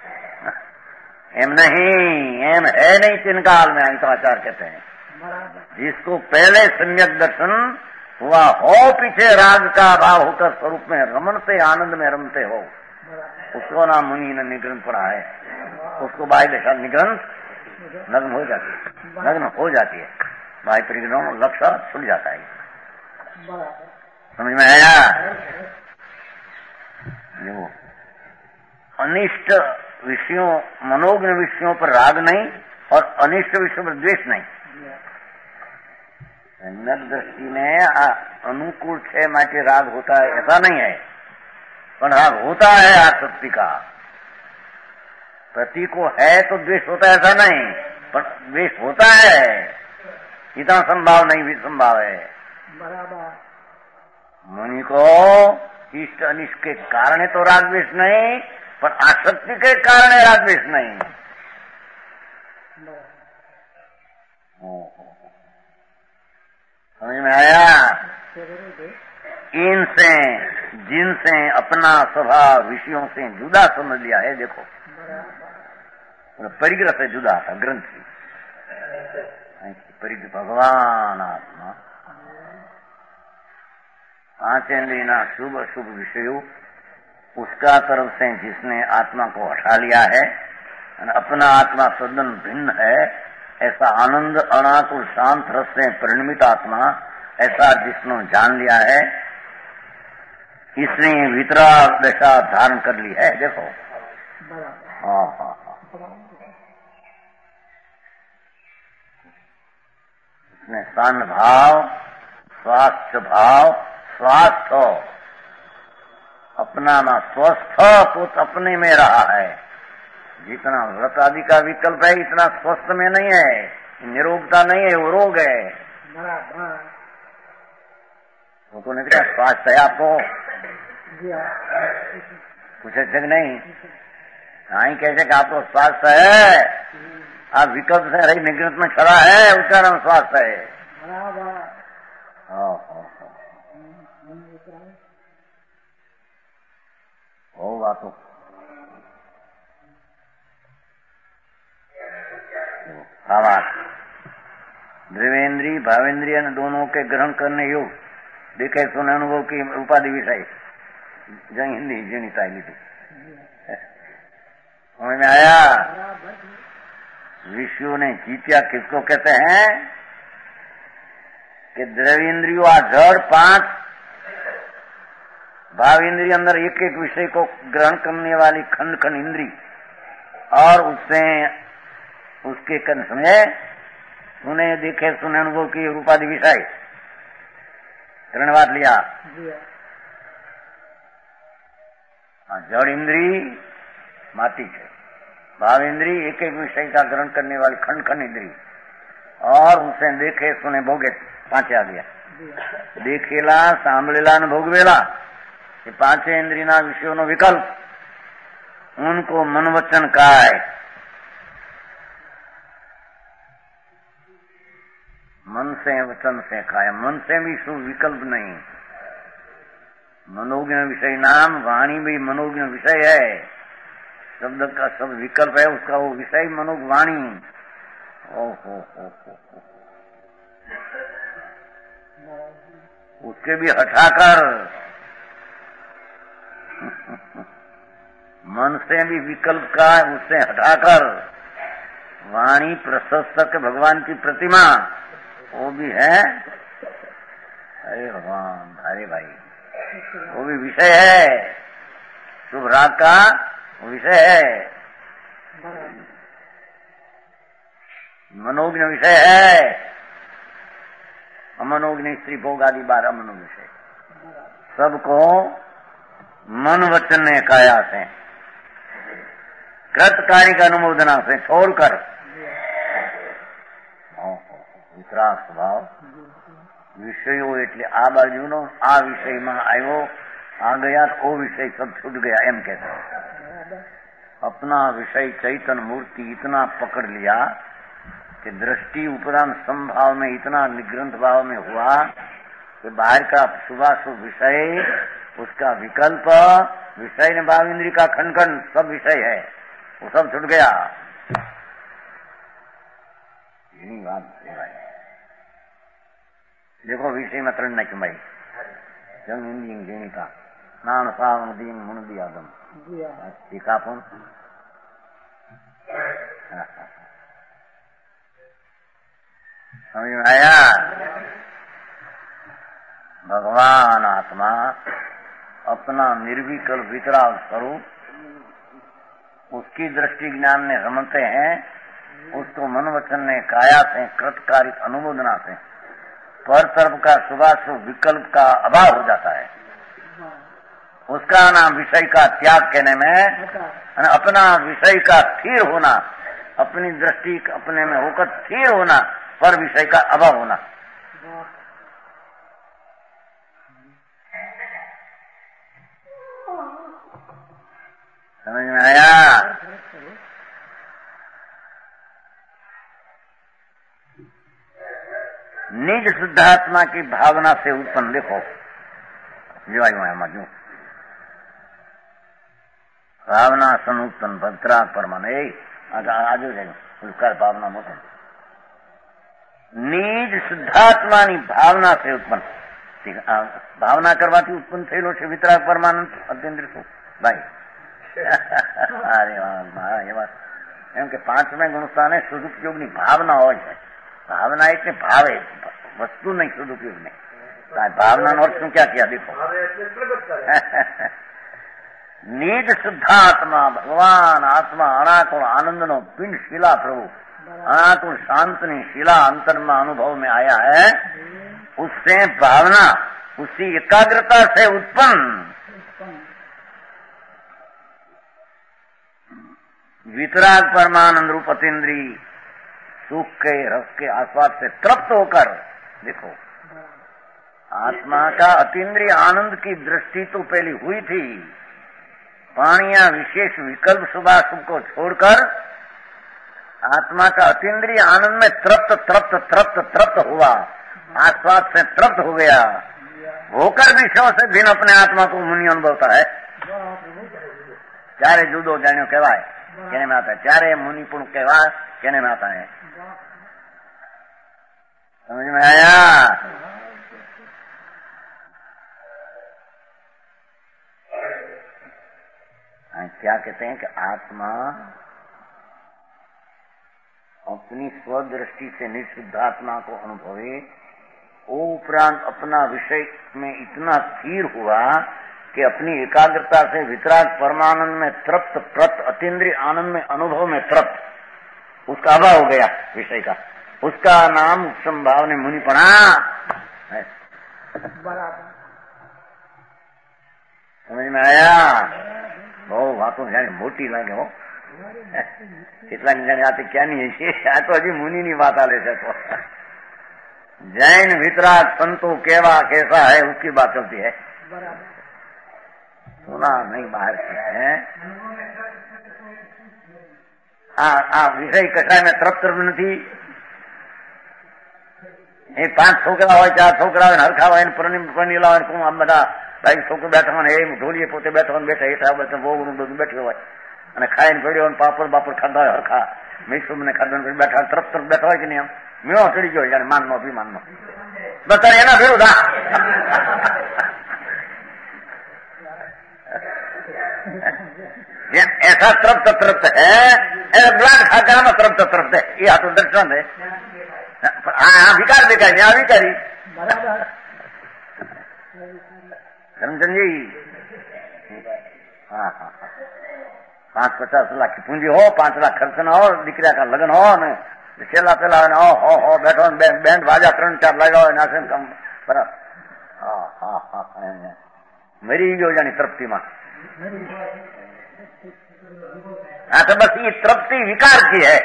एम नहीं एम है नहीं तीन काल में अंतराचार कहते हैं जिसको पहले सम्यक दर्शन हुआ हो पीछे राग का भाव होकर स्वरूप में रमनते आनंद में रमते हो उसको नाम मुनि ने निग्रंथ पढ़ा है। उसको बाह्य दशा निग्रंथ नग्न हो जाती है नग्न हो जाती है बाह्य परिग्रह लक्ष्य छूट जाता है। समझ में आया? वो अनिष्ट विषयों मनोज्ञ विषयों पर राग नहीं और अनिष्ट विषयों पर द्वेष नहीं। सम्यक दृष्टि में अनुकूल छह माटे राग होता है ऐसा नहीं है, पर राग होता है आसक्ति का। पति को है तो द्वेष होता है ऐसा नहीं, पर द्वेष होता है इतना संभाव नहीं भी संभाव है। बराबर मुनि को इष्ट अनिष्ट के कारण तो राग द्वेष नहीं, पर आसक्ति के कारण राग द्वेष नहीं। समझ में आया? इनसे जिनसे अपना स्वभाव विषयों से जुदा समझ लिया है, देखो परिग्रह से जुदा था ग्रंथि परिग्रह भगवान आत्मा पांचेंद्रिय ना शुभ अशुभ विषयों उसका तरफ से जिसने आत्मा को हटा लिया है और अपना आत्मा सदन भिन्न है, ऐसा आनंद अनाकुल शांत रस से परिणमित आत्मा ऐसा जिसने जान लिया है, इसने वितरा दशा धारण कर ली है। देखो हाँ हाँ इसने सान भाव स्वास्थ्य भाव स्वास्थ्य अपना ना स्वस्थ पुत अपने में रहा है। जितना व्रत आदि का विकल्प है इतना स्वस्थ में नहीं है, निरोगता नहीं है, वो रोग है। वो तो नहीं क्या स्वास्थ्य है आपको कुछ जग नहीं आई कैसे कि आपको स्वास्थ्य है, आप विकल्प से रही निगृत में खड़ा है उसका नाम स्वास्थ्य है। हो बातों द्रवेंद्री भावेंद्रिय दोनों के ग्रहण करने योग देखे सुने अनुभव की उपाधि विषय जंग हिंदी जीणिता लीधी समझ में आया? विषयों ने जीतिया किसको कहते हैं कि द्रवेंद्रियों आ जड़ पांच भाव इंद्रिय अंदर एक एक विषय को ग्रहण करने वाली खंड खंड इंद्री और उससे उसके कन समझे सुने देखे सुने अनुभव की रूपादि विषय त्रण बात लिया। जड़ इंद्री माटी है, भाव इंद्री एक एक विषय का ग्रहण करने वाली खंड खंड इंद्री और उसे देखे सुने भोगे पांचे आ गया देखेला सांभळेला न भोगवेला ये पांचे इंद्रियना विषयों नो विकल्प उनको मन वचन काय मन से वचन से खाए मन से भी शुभ विकल्प नहीं। मनोज्ञ विषय नाम वाणी भी मनोज्ञ विषय है, शब्द का सब विकल्प है उसका वो विषय मनोज्ञ वाणी। ओ हो हो हो उसके भी हटाकर मन से भी विकल्प का उससे हटाकर वाणी प्रशस्त भगवान की प्रतिमा वो भी है। अरे भगवान अरे भाई वो भी विषय है, शुभ राग का विषय है, मनोज्ञ विषय है। अमनोज्ञ स्त्री भोग आदि बार अमनोज्ञ विषय सबको मन वचन ने काया से कृत कार्य का अनुमोदना से छोड़कर वितराग स्वभाव विषयों એટલે આ બાજુનો આ વિષયમાં આવ્યો आ गया तो वो विषय सब छूट गया एम कहते हैं। अपना विषय चैतन मूर्ति इतना पकड़ लिया कि दृष्टि उपरांत संभाव में इतना निग्रंथ भाव में हुआ कि बाहर का शुभाशुभ विषय उसका विकल्प विषय ने भाव इंद्री का खंड खंड सब विषय है, वो सब छूट गया। यही बात है भाई। देखो विषय में त्रण नहीं भाई जंग हिंदी देनी का नान सावन दीन मुन दिया दम टीका पुन समझ में आया। भगवान आत्मा अपना निर्विकल्प वितराग स्वरूप उसकी दृष्टि ज्ञान ने रमते हैं, उसको मन वचन ने काया से कृतकारिक अनुमोदना से पर तरफ का शुभाशुभ विकल्प का अभाव हो जाता है। उसका नाम विषय का त्याग कहने में अपना विषय का स्थिर होना, अपनी दृष्टि अपने में होकर स्थिर होना, पर विषय का अभाव होना। समझ में आया। निज शुद्धात्मा की भावना से उत्पन्न देखो जो आयु है मजू भावना सन उत्पन्न भद्रा परमाने आज उसका भावना मोट निज शुद्धात्मा ની भावना से उत्पन्न भावना करवाથી उत्पन्न થયેલો છે વિતરાગ પરમાનંદ અતિન્દ્ર શું ભાઈ અરે વાહ એ વાત એમ કે પાંચમે ગુણસ્થાને સદુપયોગની ભાવના હોય છે। भावना એટલે ભાવે વસ્તુ નહીં સદુપયોગ નહીં। भावना अर्थ શું क्या किया देखो निज शुद्धात्मा भगवान आत्मा अनाकुल आनंद नो पिंड शिला प्रभु अनाकुल शांतनी शिला अंतर में अनुभव में आया है। उससे भावना उसी एकाग्रता से उत्पन्न वितराग परमानंद रूप अतीन्द्री सुख के रस के आस्वाद से तृप्त होकर देखो आत्मा का अतीन्द्रिय आनंद की दृष्टि तो पहले हुई थी, पाणिया विशेष विकल्प शुभाशुभ को छोड़कर आत्मा का अतीन्द्रिय आनंद में तृप्त तृप्त तृप्त तृप्त हुआ, आस्वाद से तृप्त हो गया, होकर विषयों से भिन्न अपने आत्मा को मुनि अनुभवता है। चारे जुदो जानियो कहवाय कहने में आता है, चारे मुनि पुण कहवा कहने में आता है। समझ में आया। क्या कहते हैं कि आत्मा अपनी स्वदृष्टि से निशुद्ध आत्मा को अनुभवे, उपरांत अपना विषय में इतना स्थिर हुआ कि अपनी एकाग्रता से वितराग परमानंद में तृप्त प्रत अतीन्द्रिय आनंद में अनुभव में तृप्त उसका अभाव हो गया विषय का, उसका नाम संभाव ने मुनि पढ़ा। समझ में आया। બહુ વાતો જાણે મોટી લાગે હો, કેટલાક જાણે આ તો ક્યાંની છે, આ તો હજી મુનિની વાત આલે છે। તો जैन वितराग संतो केवा कैसा है उसकी बात चलती है, सुना नहीं बाहर से है। आ विषय कसाय में तृप्त નથી। એ પાંચ છોકરા હોય, ચાર છોકરા હોય, હરખા હોય, પરણીલા હોય, કોણ આમ બધા ભાઈ છોકરો બેઠા હોય, એ ઢોલીએ પોતે બેઠા હોય, બેઠા હેઠા બેઠા બહુ બધું બેઠું હોય અને ખાઈને પડ્યો હોય, પાપડ બાપડ ખાધા હોય હરખા, મીઠું મને ખાધા બેઠા તરફ તરફ બેઠા હોય કે નહીં, આમ મેળો ચડી ગયો જાણે માનનો અભિમાનનો, બતા એના ભેરું દા ऐसा तृप्त तृप्त है, ब्लाड खाकर में तृप्त तृप्त है। ये हाथों दर्शन है। हाँ विकार दिखाई नहीं, विकारी समझन जी। हाँ हाँ हाँ पांच पचास लाख की पूंजी हो, पांच लाख खर्च ना हो, दीकरा का लगन हो ने छेला पेला हो हो हो बैठो बैंड बाजा त्रण चार लगा हो नाचे कम बराबर। हाँ हाँ हाँ मेरी गयो जानी तृप्ति में। हाँ तो बस ये तृप्ति विकार की है,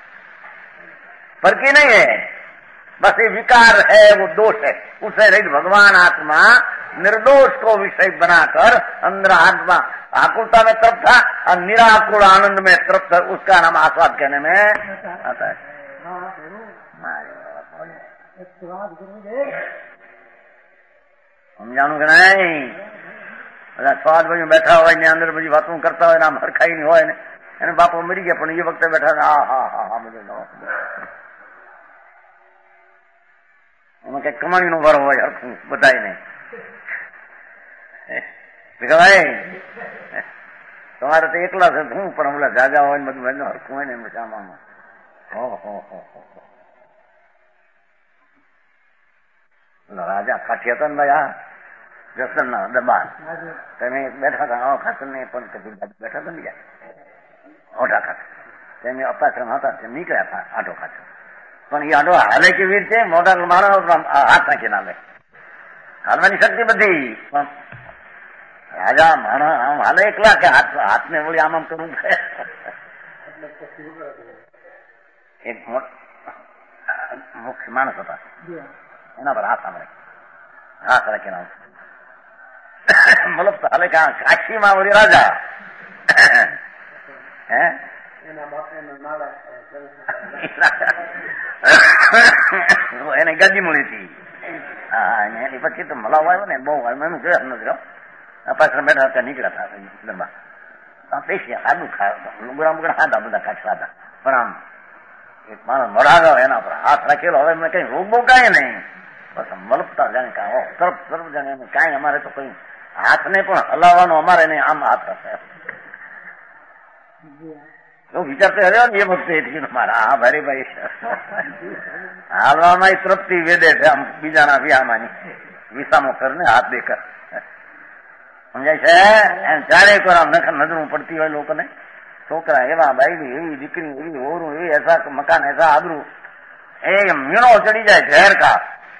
पर की नहीं है, बस ये विकार है, वो दोष है। उसे रहित भगवान आत्मा निर्दोष को विषय बनाकर अंदर आत्मा आकुलता में तृप्त था और निराकुल आनंद में तृप्त, उसका नाम आस्वाद कहने में आता है। हम जानू कि नहीं છ આઠ બાજુ બેઠા હોય ને અંદર બધી વાતો કરતા હોય ને આમ હરખાઈ હોય ને એને બાપો મરી ગયા, પણ એ વખતે બેઠા હા હા હા હા બધું એમાં કઈ કમાણી નો વારો હોય હરખું બધાય નહીં. તમારે તો એકલા છે હું, પણ હમણાં જાજા હોય ને બધું એનું હરખું હોય ને એમ શામાં રાજા કાઠી હતા ને ભાઈ આ જસન ના દબાણ તમે બેઠા હતા ખાતર ને પણ કદી બેઠા હતા ને યાર ઓઢા ખાતર તેમ અપાશ્રમ હતા તેમ નીકળ્યા હતા આટો ખાતર, પણ એ આટો હાલે કેવી રીતે મોઢા મારા હાથ નાખી નાખે, હાલવાની શક્તિ બધી, પણ રાજા મારા આમ હાલે એકલા કે હાથ હાથને વળી આમ આમ કરવું છે. એક મુખ્ય માણસ હતા એના પર હાથ સાંભળે હાથ રાખી ના મતલબ હાલે કે કાશીમાં વળી રાજા હે એને ગાદી મળી હતી. હા એની પછી તો મલાવ આવ્યો ને બહુ એનું જોયા નથી પાછળ બેઠા હતા નીકળ્યા હતા દરબાર બેસ્યા સાદું ખા લુગડા મુગડા ખાધા બધા કાચવા હતા, પણ આમ એક માણસ મળાવ્યો એના પર હાથ રાખેલો. હવે મેં કઈ રોગ બહુ કાંઈ નહીં, બસ મલપતા જાણે કાંઈ તરફ તરફ જાણે એમ કાંઈ અમારે તો કઈ હાથને પણ હલાવવાનો અમારે નહીં, આમ હાથ હશે એવું વિચારતો હર્યો ને એ વખતે એટલી મારા હા ભાઈ ભાઈ હાલવામાં તૃપ્તિ વેદે છે આમ બીજાના વિહામાંની વિસામો કર ને હાથ દે કર સમજાય છે. ચારે કર આમ નખર નજરું પડતી હોય લોકોને, છોકરા એવા બાઈ એવી દીકરી એવી ઓરું એવી એસા મકાન એસા આબરું એ મીણો ચડી જાય ઝેર કા.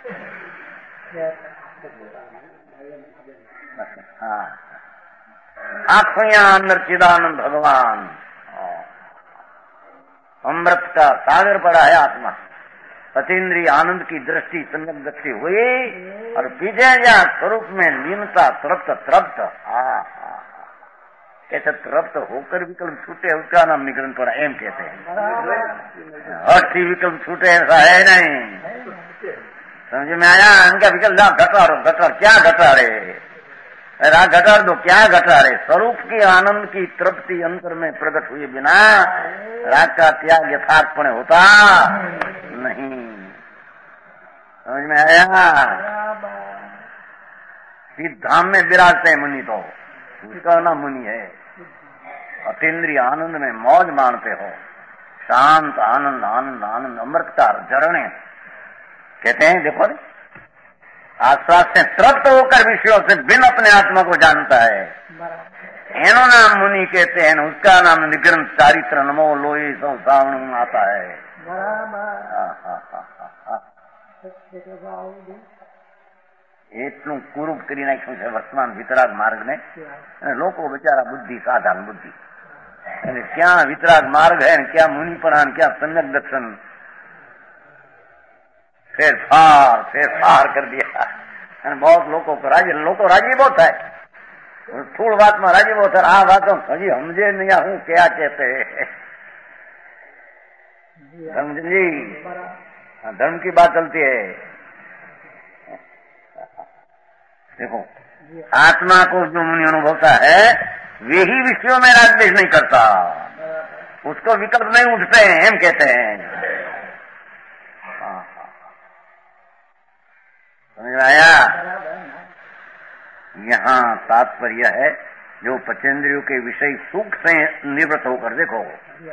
હા આંખોયા અંદર चिदानंद भगवान अमृत का सागर पड़ा है आत्मा, अतीन्द्रिय आनंद की दृष्टि सम्यक दृष्टि हुई और पीछे जहाँ स्वरूप में लीनता तृप्त तृप्त ऐसे तृप्त होकर विकल्प छूटे उसका नाम निगरण पड़ा एम कहते हैं. हट से विकल्प छूटे ऐसा है नहीं, समझ में आया. इनका विकल्प जहाँ घटाड़ो घटाड़ क्या घटाड़े रा घटाड़ दो क्या घटाड़े. स्वरूप की आनंद की तृप्ति अंतर में प्रकट हुए बिना राग का त्याग यथार्थपणे होता नहीं. समझ में आया. धाम में विराजते हैं मुनि तो उसका नाम मुनि है. अतीन्द्रिय आनंद में मौज मानते हो, शांत आनंद आनंद आनंद अमृत का झरने कहते हैं. देखो आसपास से तृप्त होकर विषयों से बिन अपने आत्मा को जानता है, एनो नाम मुनि कहते हैं. उसका नाम निग्रह चारित्र नमो लोई सौ सावण आता है. એટલું કુરૂપ કરી નાખ્યું છે વર્તમાન વિતરાગ માર્ગ ને, અને લોકો બિચારા બુદ્ધિ સાધારણ બુદ્ધિ, અને ક્યાં વિતરાગ માર્ગ है क्या मुनिपणा क्या सम्यक दर्शन फेरफार फेरफार कर दिया. અને बहुत लोगों को राजी લોકો राजी बहुत है थोड़ बात में राजी बहुत है. आ बात हजी समझे नहीं हूँ क्या कहते समझी. धर्म की बात चलती है. देखो आत्मा को जो मुनि अनुभवता है वे ही विषयों में राग द्वेष नहीं करता, उसको विकल्प नहीं उठते हैं हम कहते हैं. समझ में आया. यहाँ तात्पर्य है जो पंचेंद्रियों के विषय सुख से निवृत्त होकर देखो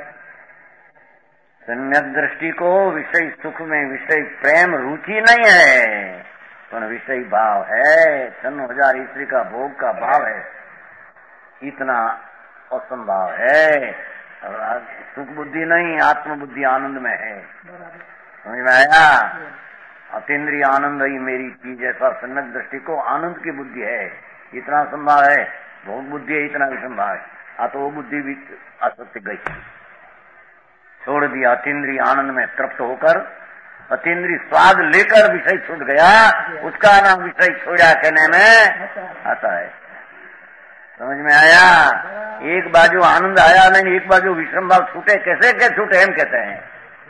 सम्यक दृष्टि को विषय सुख में विषय प्रेम रुचि नहीं है, पर विषय भाव है. छन हजार स्त्री का भोग का भाव है, इतना असंभाव है. सुख बुद्धि नहीं आत्म बुद्धि आनंद में है. समझ में आया. अतीन्द्रिय आनंद ही मेरी चीज ऐसा सम्यक दृष्टि को आनंद की बुद्धि है, इतना संभाव है. भोग बुद्धि है इतना भी संभाव है. आ तो वो बुद्धि भी असत्य गई, छोड़ दिया. अतीन्द्रिय आनंद में तृप्त होकर अतीन्द्रिय स्वाद लेकर विषय छूट गया, उसका नाम विषय छोड़ा कहने में आता है. समझ में आया. एक बाजू आनंद आया नहीं, एक बाजू विषम भाव छूटे. कैसे के छूटे हम कहते हैं.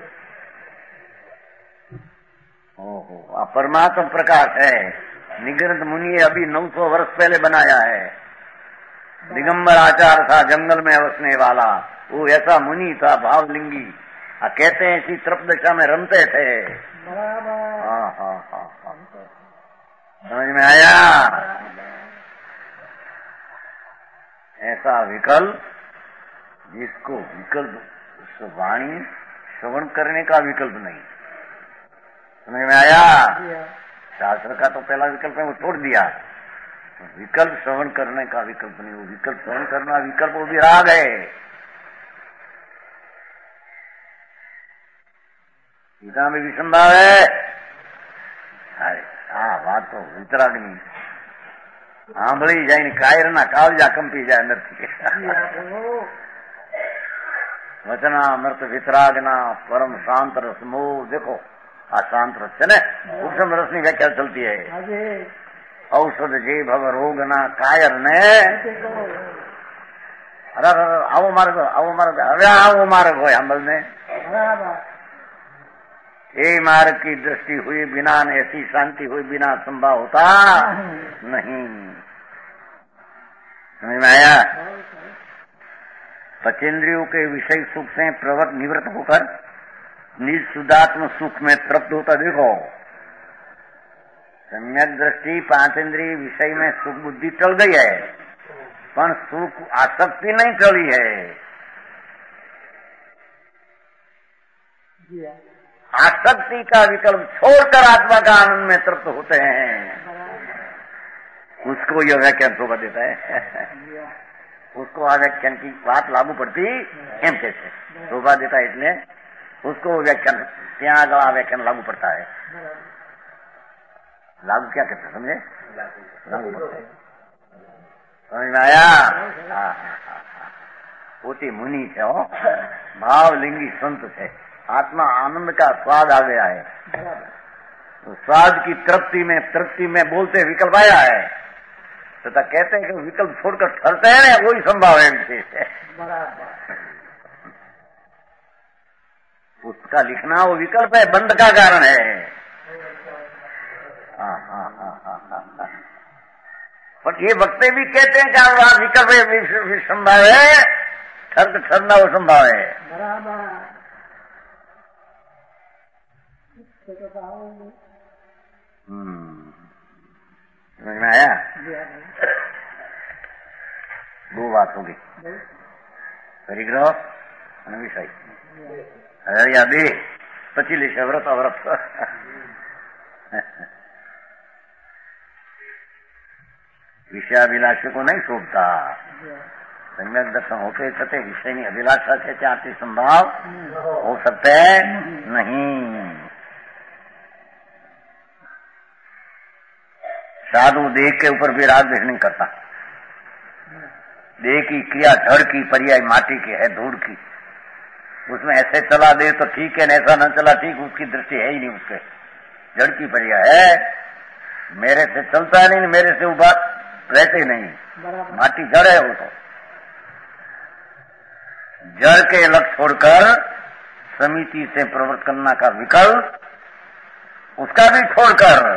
ओहो परमात्मा प्रकाश है. निगृंथ मुनि अभी नौ सौ वर्ष पहले बनाया है. दिगंबर आचार था जंगल में बसने वाला, वो ऐसा मुनि था भावलिंगी। आ, कहते हैं इसी तृप्त दशा में रमते थे। हाँ हाँ हाँ हाँ, समझ में आया? ऐसा विकल्प जिसको विकल्प वाणी श्रवण करने का विकल्प नहीं। समझ में आया? शास्त्र का तो पहला विकल्प है वो छोड़ दिया, विकल्प श्रवण करने का विकल्प नहीं। वो विकल्प श्रवण करना विकल्प वो भी राग है। गीता में विसंभाव है। हाँ बात तो वितराग्नि સાંભળી જાય ને કાયરના કાળજા કંપી જાય અંદરથી। વચના અમૃત વિતરાગના પરમ શાંત રસ મોહ। देखो આ શાંત રસ છે ને, ઉપસમ રસની વ્યાખ્યા ચલતી है। ઔષધ જે ભવ રોગના કાયર ને અરે આવો માર્ગ આવો માર્ગ હવે આવો માર્ગ હોય અમલ ને। ये मार्ग की दृष्टि हुई बिना न ऐसी शांति हुई बिना संभव होता नहीं। समझ में आया? पचेंद्रियों के विषय सुख से प्रवृत्त निवृत्त होकर निज शुद्धात्म सुख में तृप्त होता। देखो सम्यक दृष्टि पांचेंद्रिय विषय में सुख बुद्धि चल गई है, पर सुख आसक्ति नहीं चली है। आसक्ति का विकल्प छोड़कर आत्मा का आनंद में तृप्त होते हैं। उसको यह व्याख्यान शोभा देता है। उसको आ व्याख्यान की बात लागू पड़ती एम कैसे शोभा देता है, इसलिए उसको व्याख्यान ત્યાં આગળ આ વ્યાખ્યાન लागू पड़ता है। लागू क्या कहते समझे? लागू पड़ता है। समझ में आया? हाँ हाँ हाँ, पोती मुनि છે હો, ભાવલિંગી संत છે। आत्मा आनंद का स्वाद आ गया है, तो स्वाद की तृप्ति में तृप्ति में बोलते विकल्प आया है, तथा तो कहते हैं कि विकल्प छोड़कर ठहरते हैं ना, वही संभव है विशेष है। उसका लिखना वो विकल्प है, बंध का कारण है। हाँ हाँ हाँ हाँ हाँ, पर ये वक्ते भी कहते हैं कि विकल्प संभव है, ठहर ठहरना वो संभव है। बराबर हम्म, समझ में आया? दो बात होगी, परिग्रह और विषय। या दे પછી લેશે વ્રત અવ્રત। વિષયાભિલાષી को नहीं शोभता। सम्यक दर्शन होते छते विषय ની अभिलाषा છે ત્યાંથી संभाव हो सकते नहीं। साधु देह के ऊपर भी राग द्वेष नहीं करता। देह की क्रिया जड़ की पर्याय माटी की है, धूल की, उसमें ऐसे चला दे तो ठीक है, ऐसा न चला ठीक, उसकी दृष्टि है ही नहीं। उसके जड़ की पर्याय है, मेरे से चलता नहीं, मेरे से उबा रहते नहीं, माटी जड़ है। वो तो जड़ के लक्ष्य छोड़कर समिति से प्रवृत्त करना का विकल्प, उसका भी छोड़कर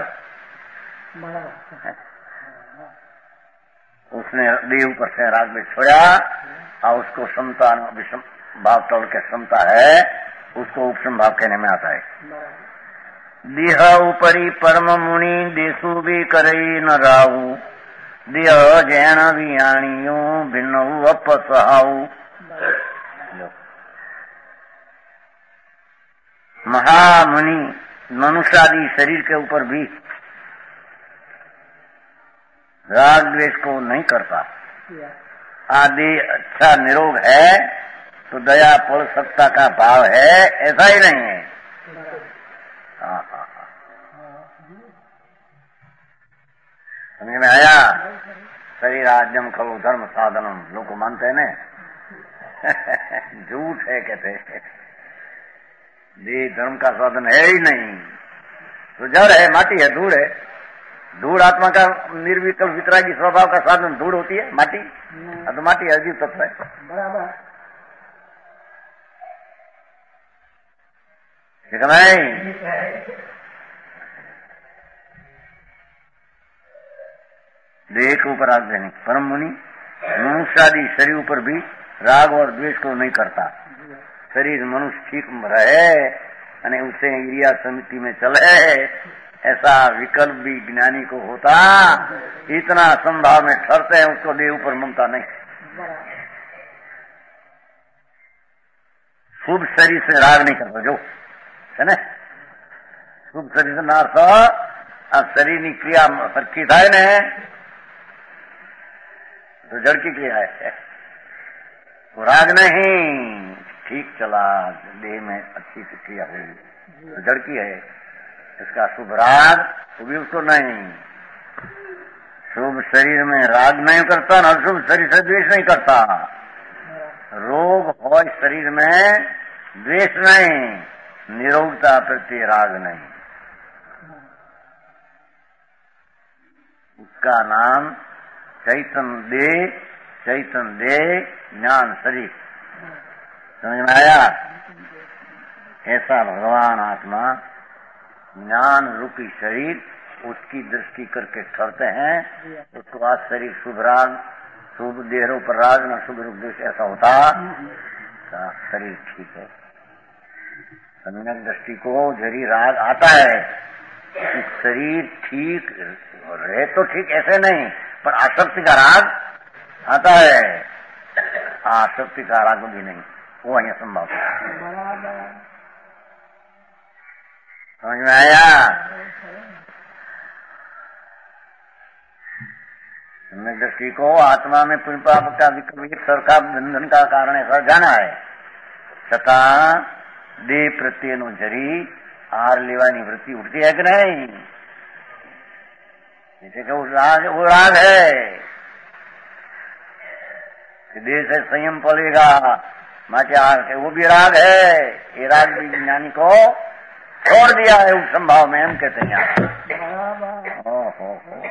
उसने देव पर से राग में छोड़ा और उसको समता विषम भाव तोड़ के समता है, उसको उपसम भाव कहने में आता है। देह उपरी परम मुनि देशु भी करई न राहु, देह जैन वियाणियो भिन्न अपसहाऊ। महामुनि मनुष्यादि शरीर के ऊपर भी राग द्वेष को नहीं करता। आदि अच्छा निरोग है तो दया पड़ सकता का भाव है, ऐसा ही नहीं है। हाँ हाँ हाँ, समझ में आया? शरीर आद्यम खलु धर्म साधनम, लोग को मानते हैं ना, झूठ है कहते हैं। ये धर्म का साधन है ही नहीं, तो जड़ है, माटी है, धूल है। धूल आत्मा का निर्विकल्प वितरागी स्वभाव का साधन धूल होती है, माटी। तो माटी अजीब तत्व है। बराबर ठीक नहीं? देह के ऊपर आग देने परम मुनि मनुष्य आदि शरीर पर भी राग और द्वेष को नहीं करता। शरीर मनुष्य ठीक रहे અને उसे इंद्रिया समिति में चले, ऐसा विकल्प भी ज्ञानी को होता। इतना संभाव में ठहरते हैं, उसको देह पर ममता नहीं। शुभ शरीर से राग नहीं करता जो है ना। શુભ શરીરનો અર્થ આ શરીરની ક્રિયા સરખી થાય ને તો જડકી ક્રિયા है। तो राग नहीं, ठीक चला, देह में अच्छी क्रिया हुई तो जड़की है। इसका शुभ राग वो भी उसको नहीं। शुभ शरीर में राग नहीं करता, न शुभ शरीर से द्वेष नहीं करता। रोग हो शरीर में द्वेष नहीं, निरोगता प्रति राग नहीं। उसका नाम चैतन दे, चैतन दे ज्ञान शरीर। समझ में आया? ऐसा भगवान आत्मा ज्ञान रूपी शरीर उसकी दृष्टि करके ठहरते हैं। उसको आज शरीर शुभ राग, शुभ देह पर राग न शुभ रूप देश ऐसा होता, शरीर ठीक है। सम्यक दृष्टि को जरी राग आता है, शरीर ठीक रहे तो ठीक ऐसे नहीं, पर आसक्ति का राग आता है। आसक्ति का राग भी नहीं, वो है संभव। समझ में आया? सम्यक दृष्टि को आत्मा में पुण्य पाप का विकल्प सरका बंधन का कारण ऐसा जाना है। छતાં देह प्रत्येनो जरी आर लेवानी वृत्ति उठती है कि नहीं? जैसे कि वो राग वो राग है कि देह से संयम पड़ेगा, माटे आग वो भी राग है। ये राग भी ज्ञानी को छोड़ दिया है उस संभाव में, हम कहते हैं यहाँ। ओ हो हो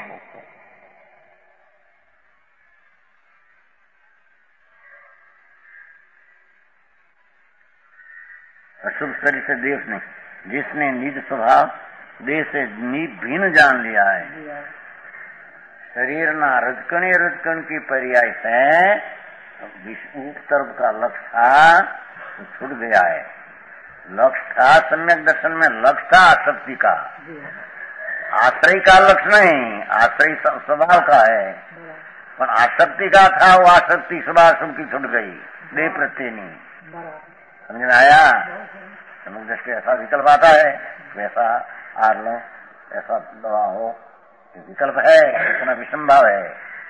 अशुभ शरीर से देश नहीं, जिसने निज स्वभाव देह से भिन्न जान लिया है। शरीर ना रजकणी रजकण की पर्याय से तरफ का लक्ष्य था तो छूट गया है। लक्ष्य था सम्यक दर्शन में, लक्ष्य था आसक्ति का, आश्रय का लक्ष्य नहीं, आश्रय स्वभाव का है। पर आसक्ति का था, वो आसक्ति स्वभाव शुभ की छूट गई, देह प्रत्यय नहीं। समझ में आया? सम्यक दृष्टि ऐसा विकल्प आता है, वैसा आर लो, ऐसा दवा हो, विकल्प है, इतना विसंभाव है।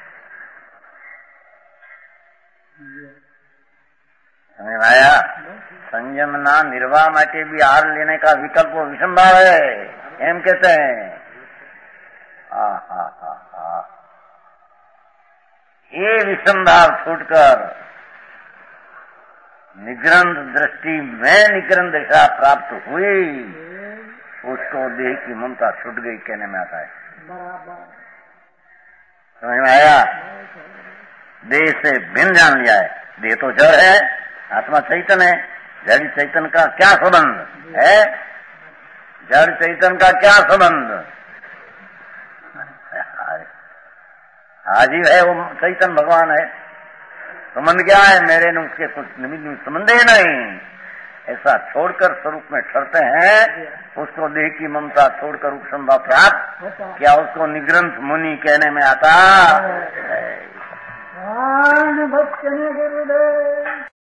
समझ में आया? संयम ना निर्वाह माटे भी आर लेने का विकल्प वो विसंभाव है, एम कहते हैं। आ हा हा हा ये विसंभाव छूटकर निग्रंथ दृष्टि में निग्रंथ दशा प्राप्त हुई, उसको देह की ममता छूट गई कहने में आता है। समझ में आया? देह से भिन्न जान लिया है। देह तो जड़ है, आत्मा चैतन्य है। जड़ चैतन्य का क्या संबंध है? जड़ चैतन्य का क्या संबंध? हाजिर है वो चैतन्य भगवान है। संबंध क्या है? मेरे ने उसके कुछ निमित्त संबंध ही नहीं। ऐसा छोड़कर स्वरूप में ठहरते हैं, उसको देह की ममता छोड़कर उपसंभाव प्राप्त क्या उसको निग्रंथ मुनि कहने में आता है।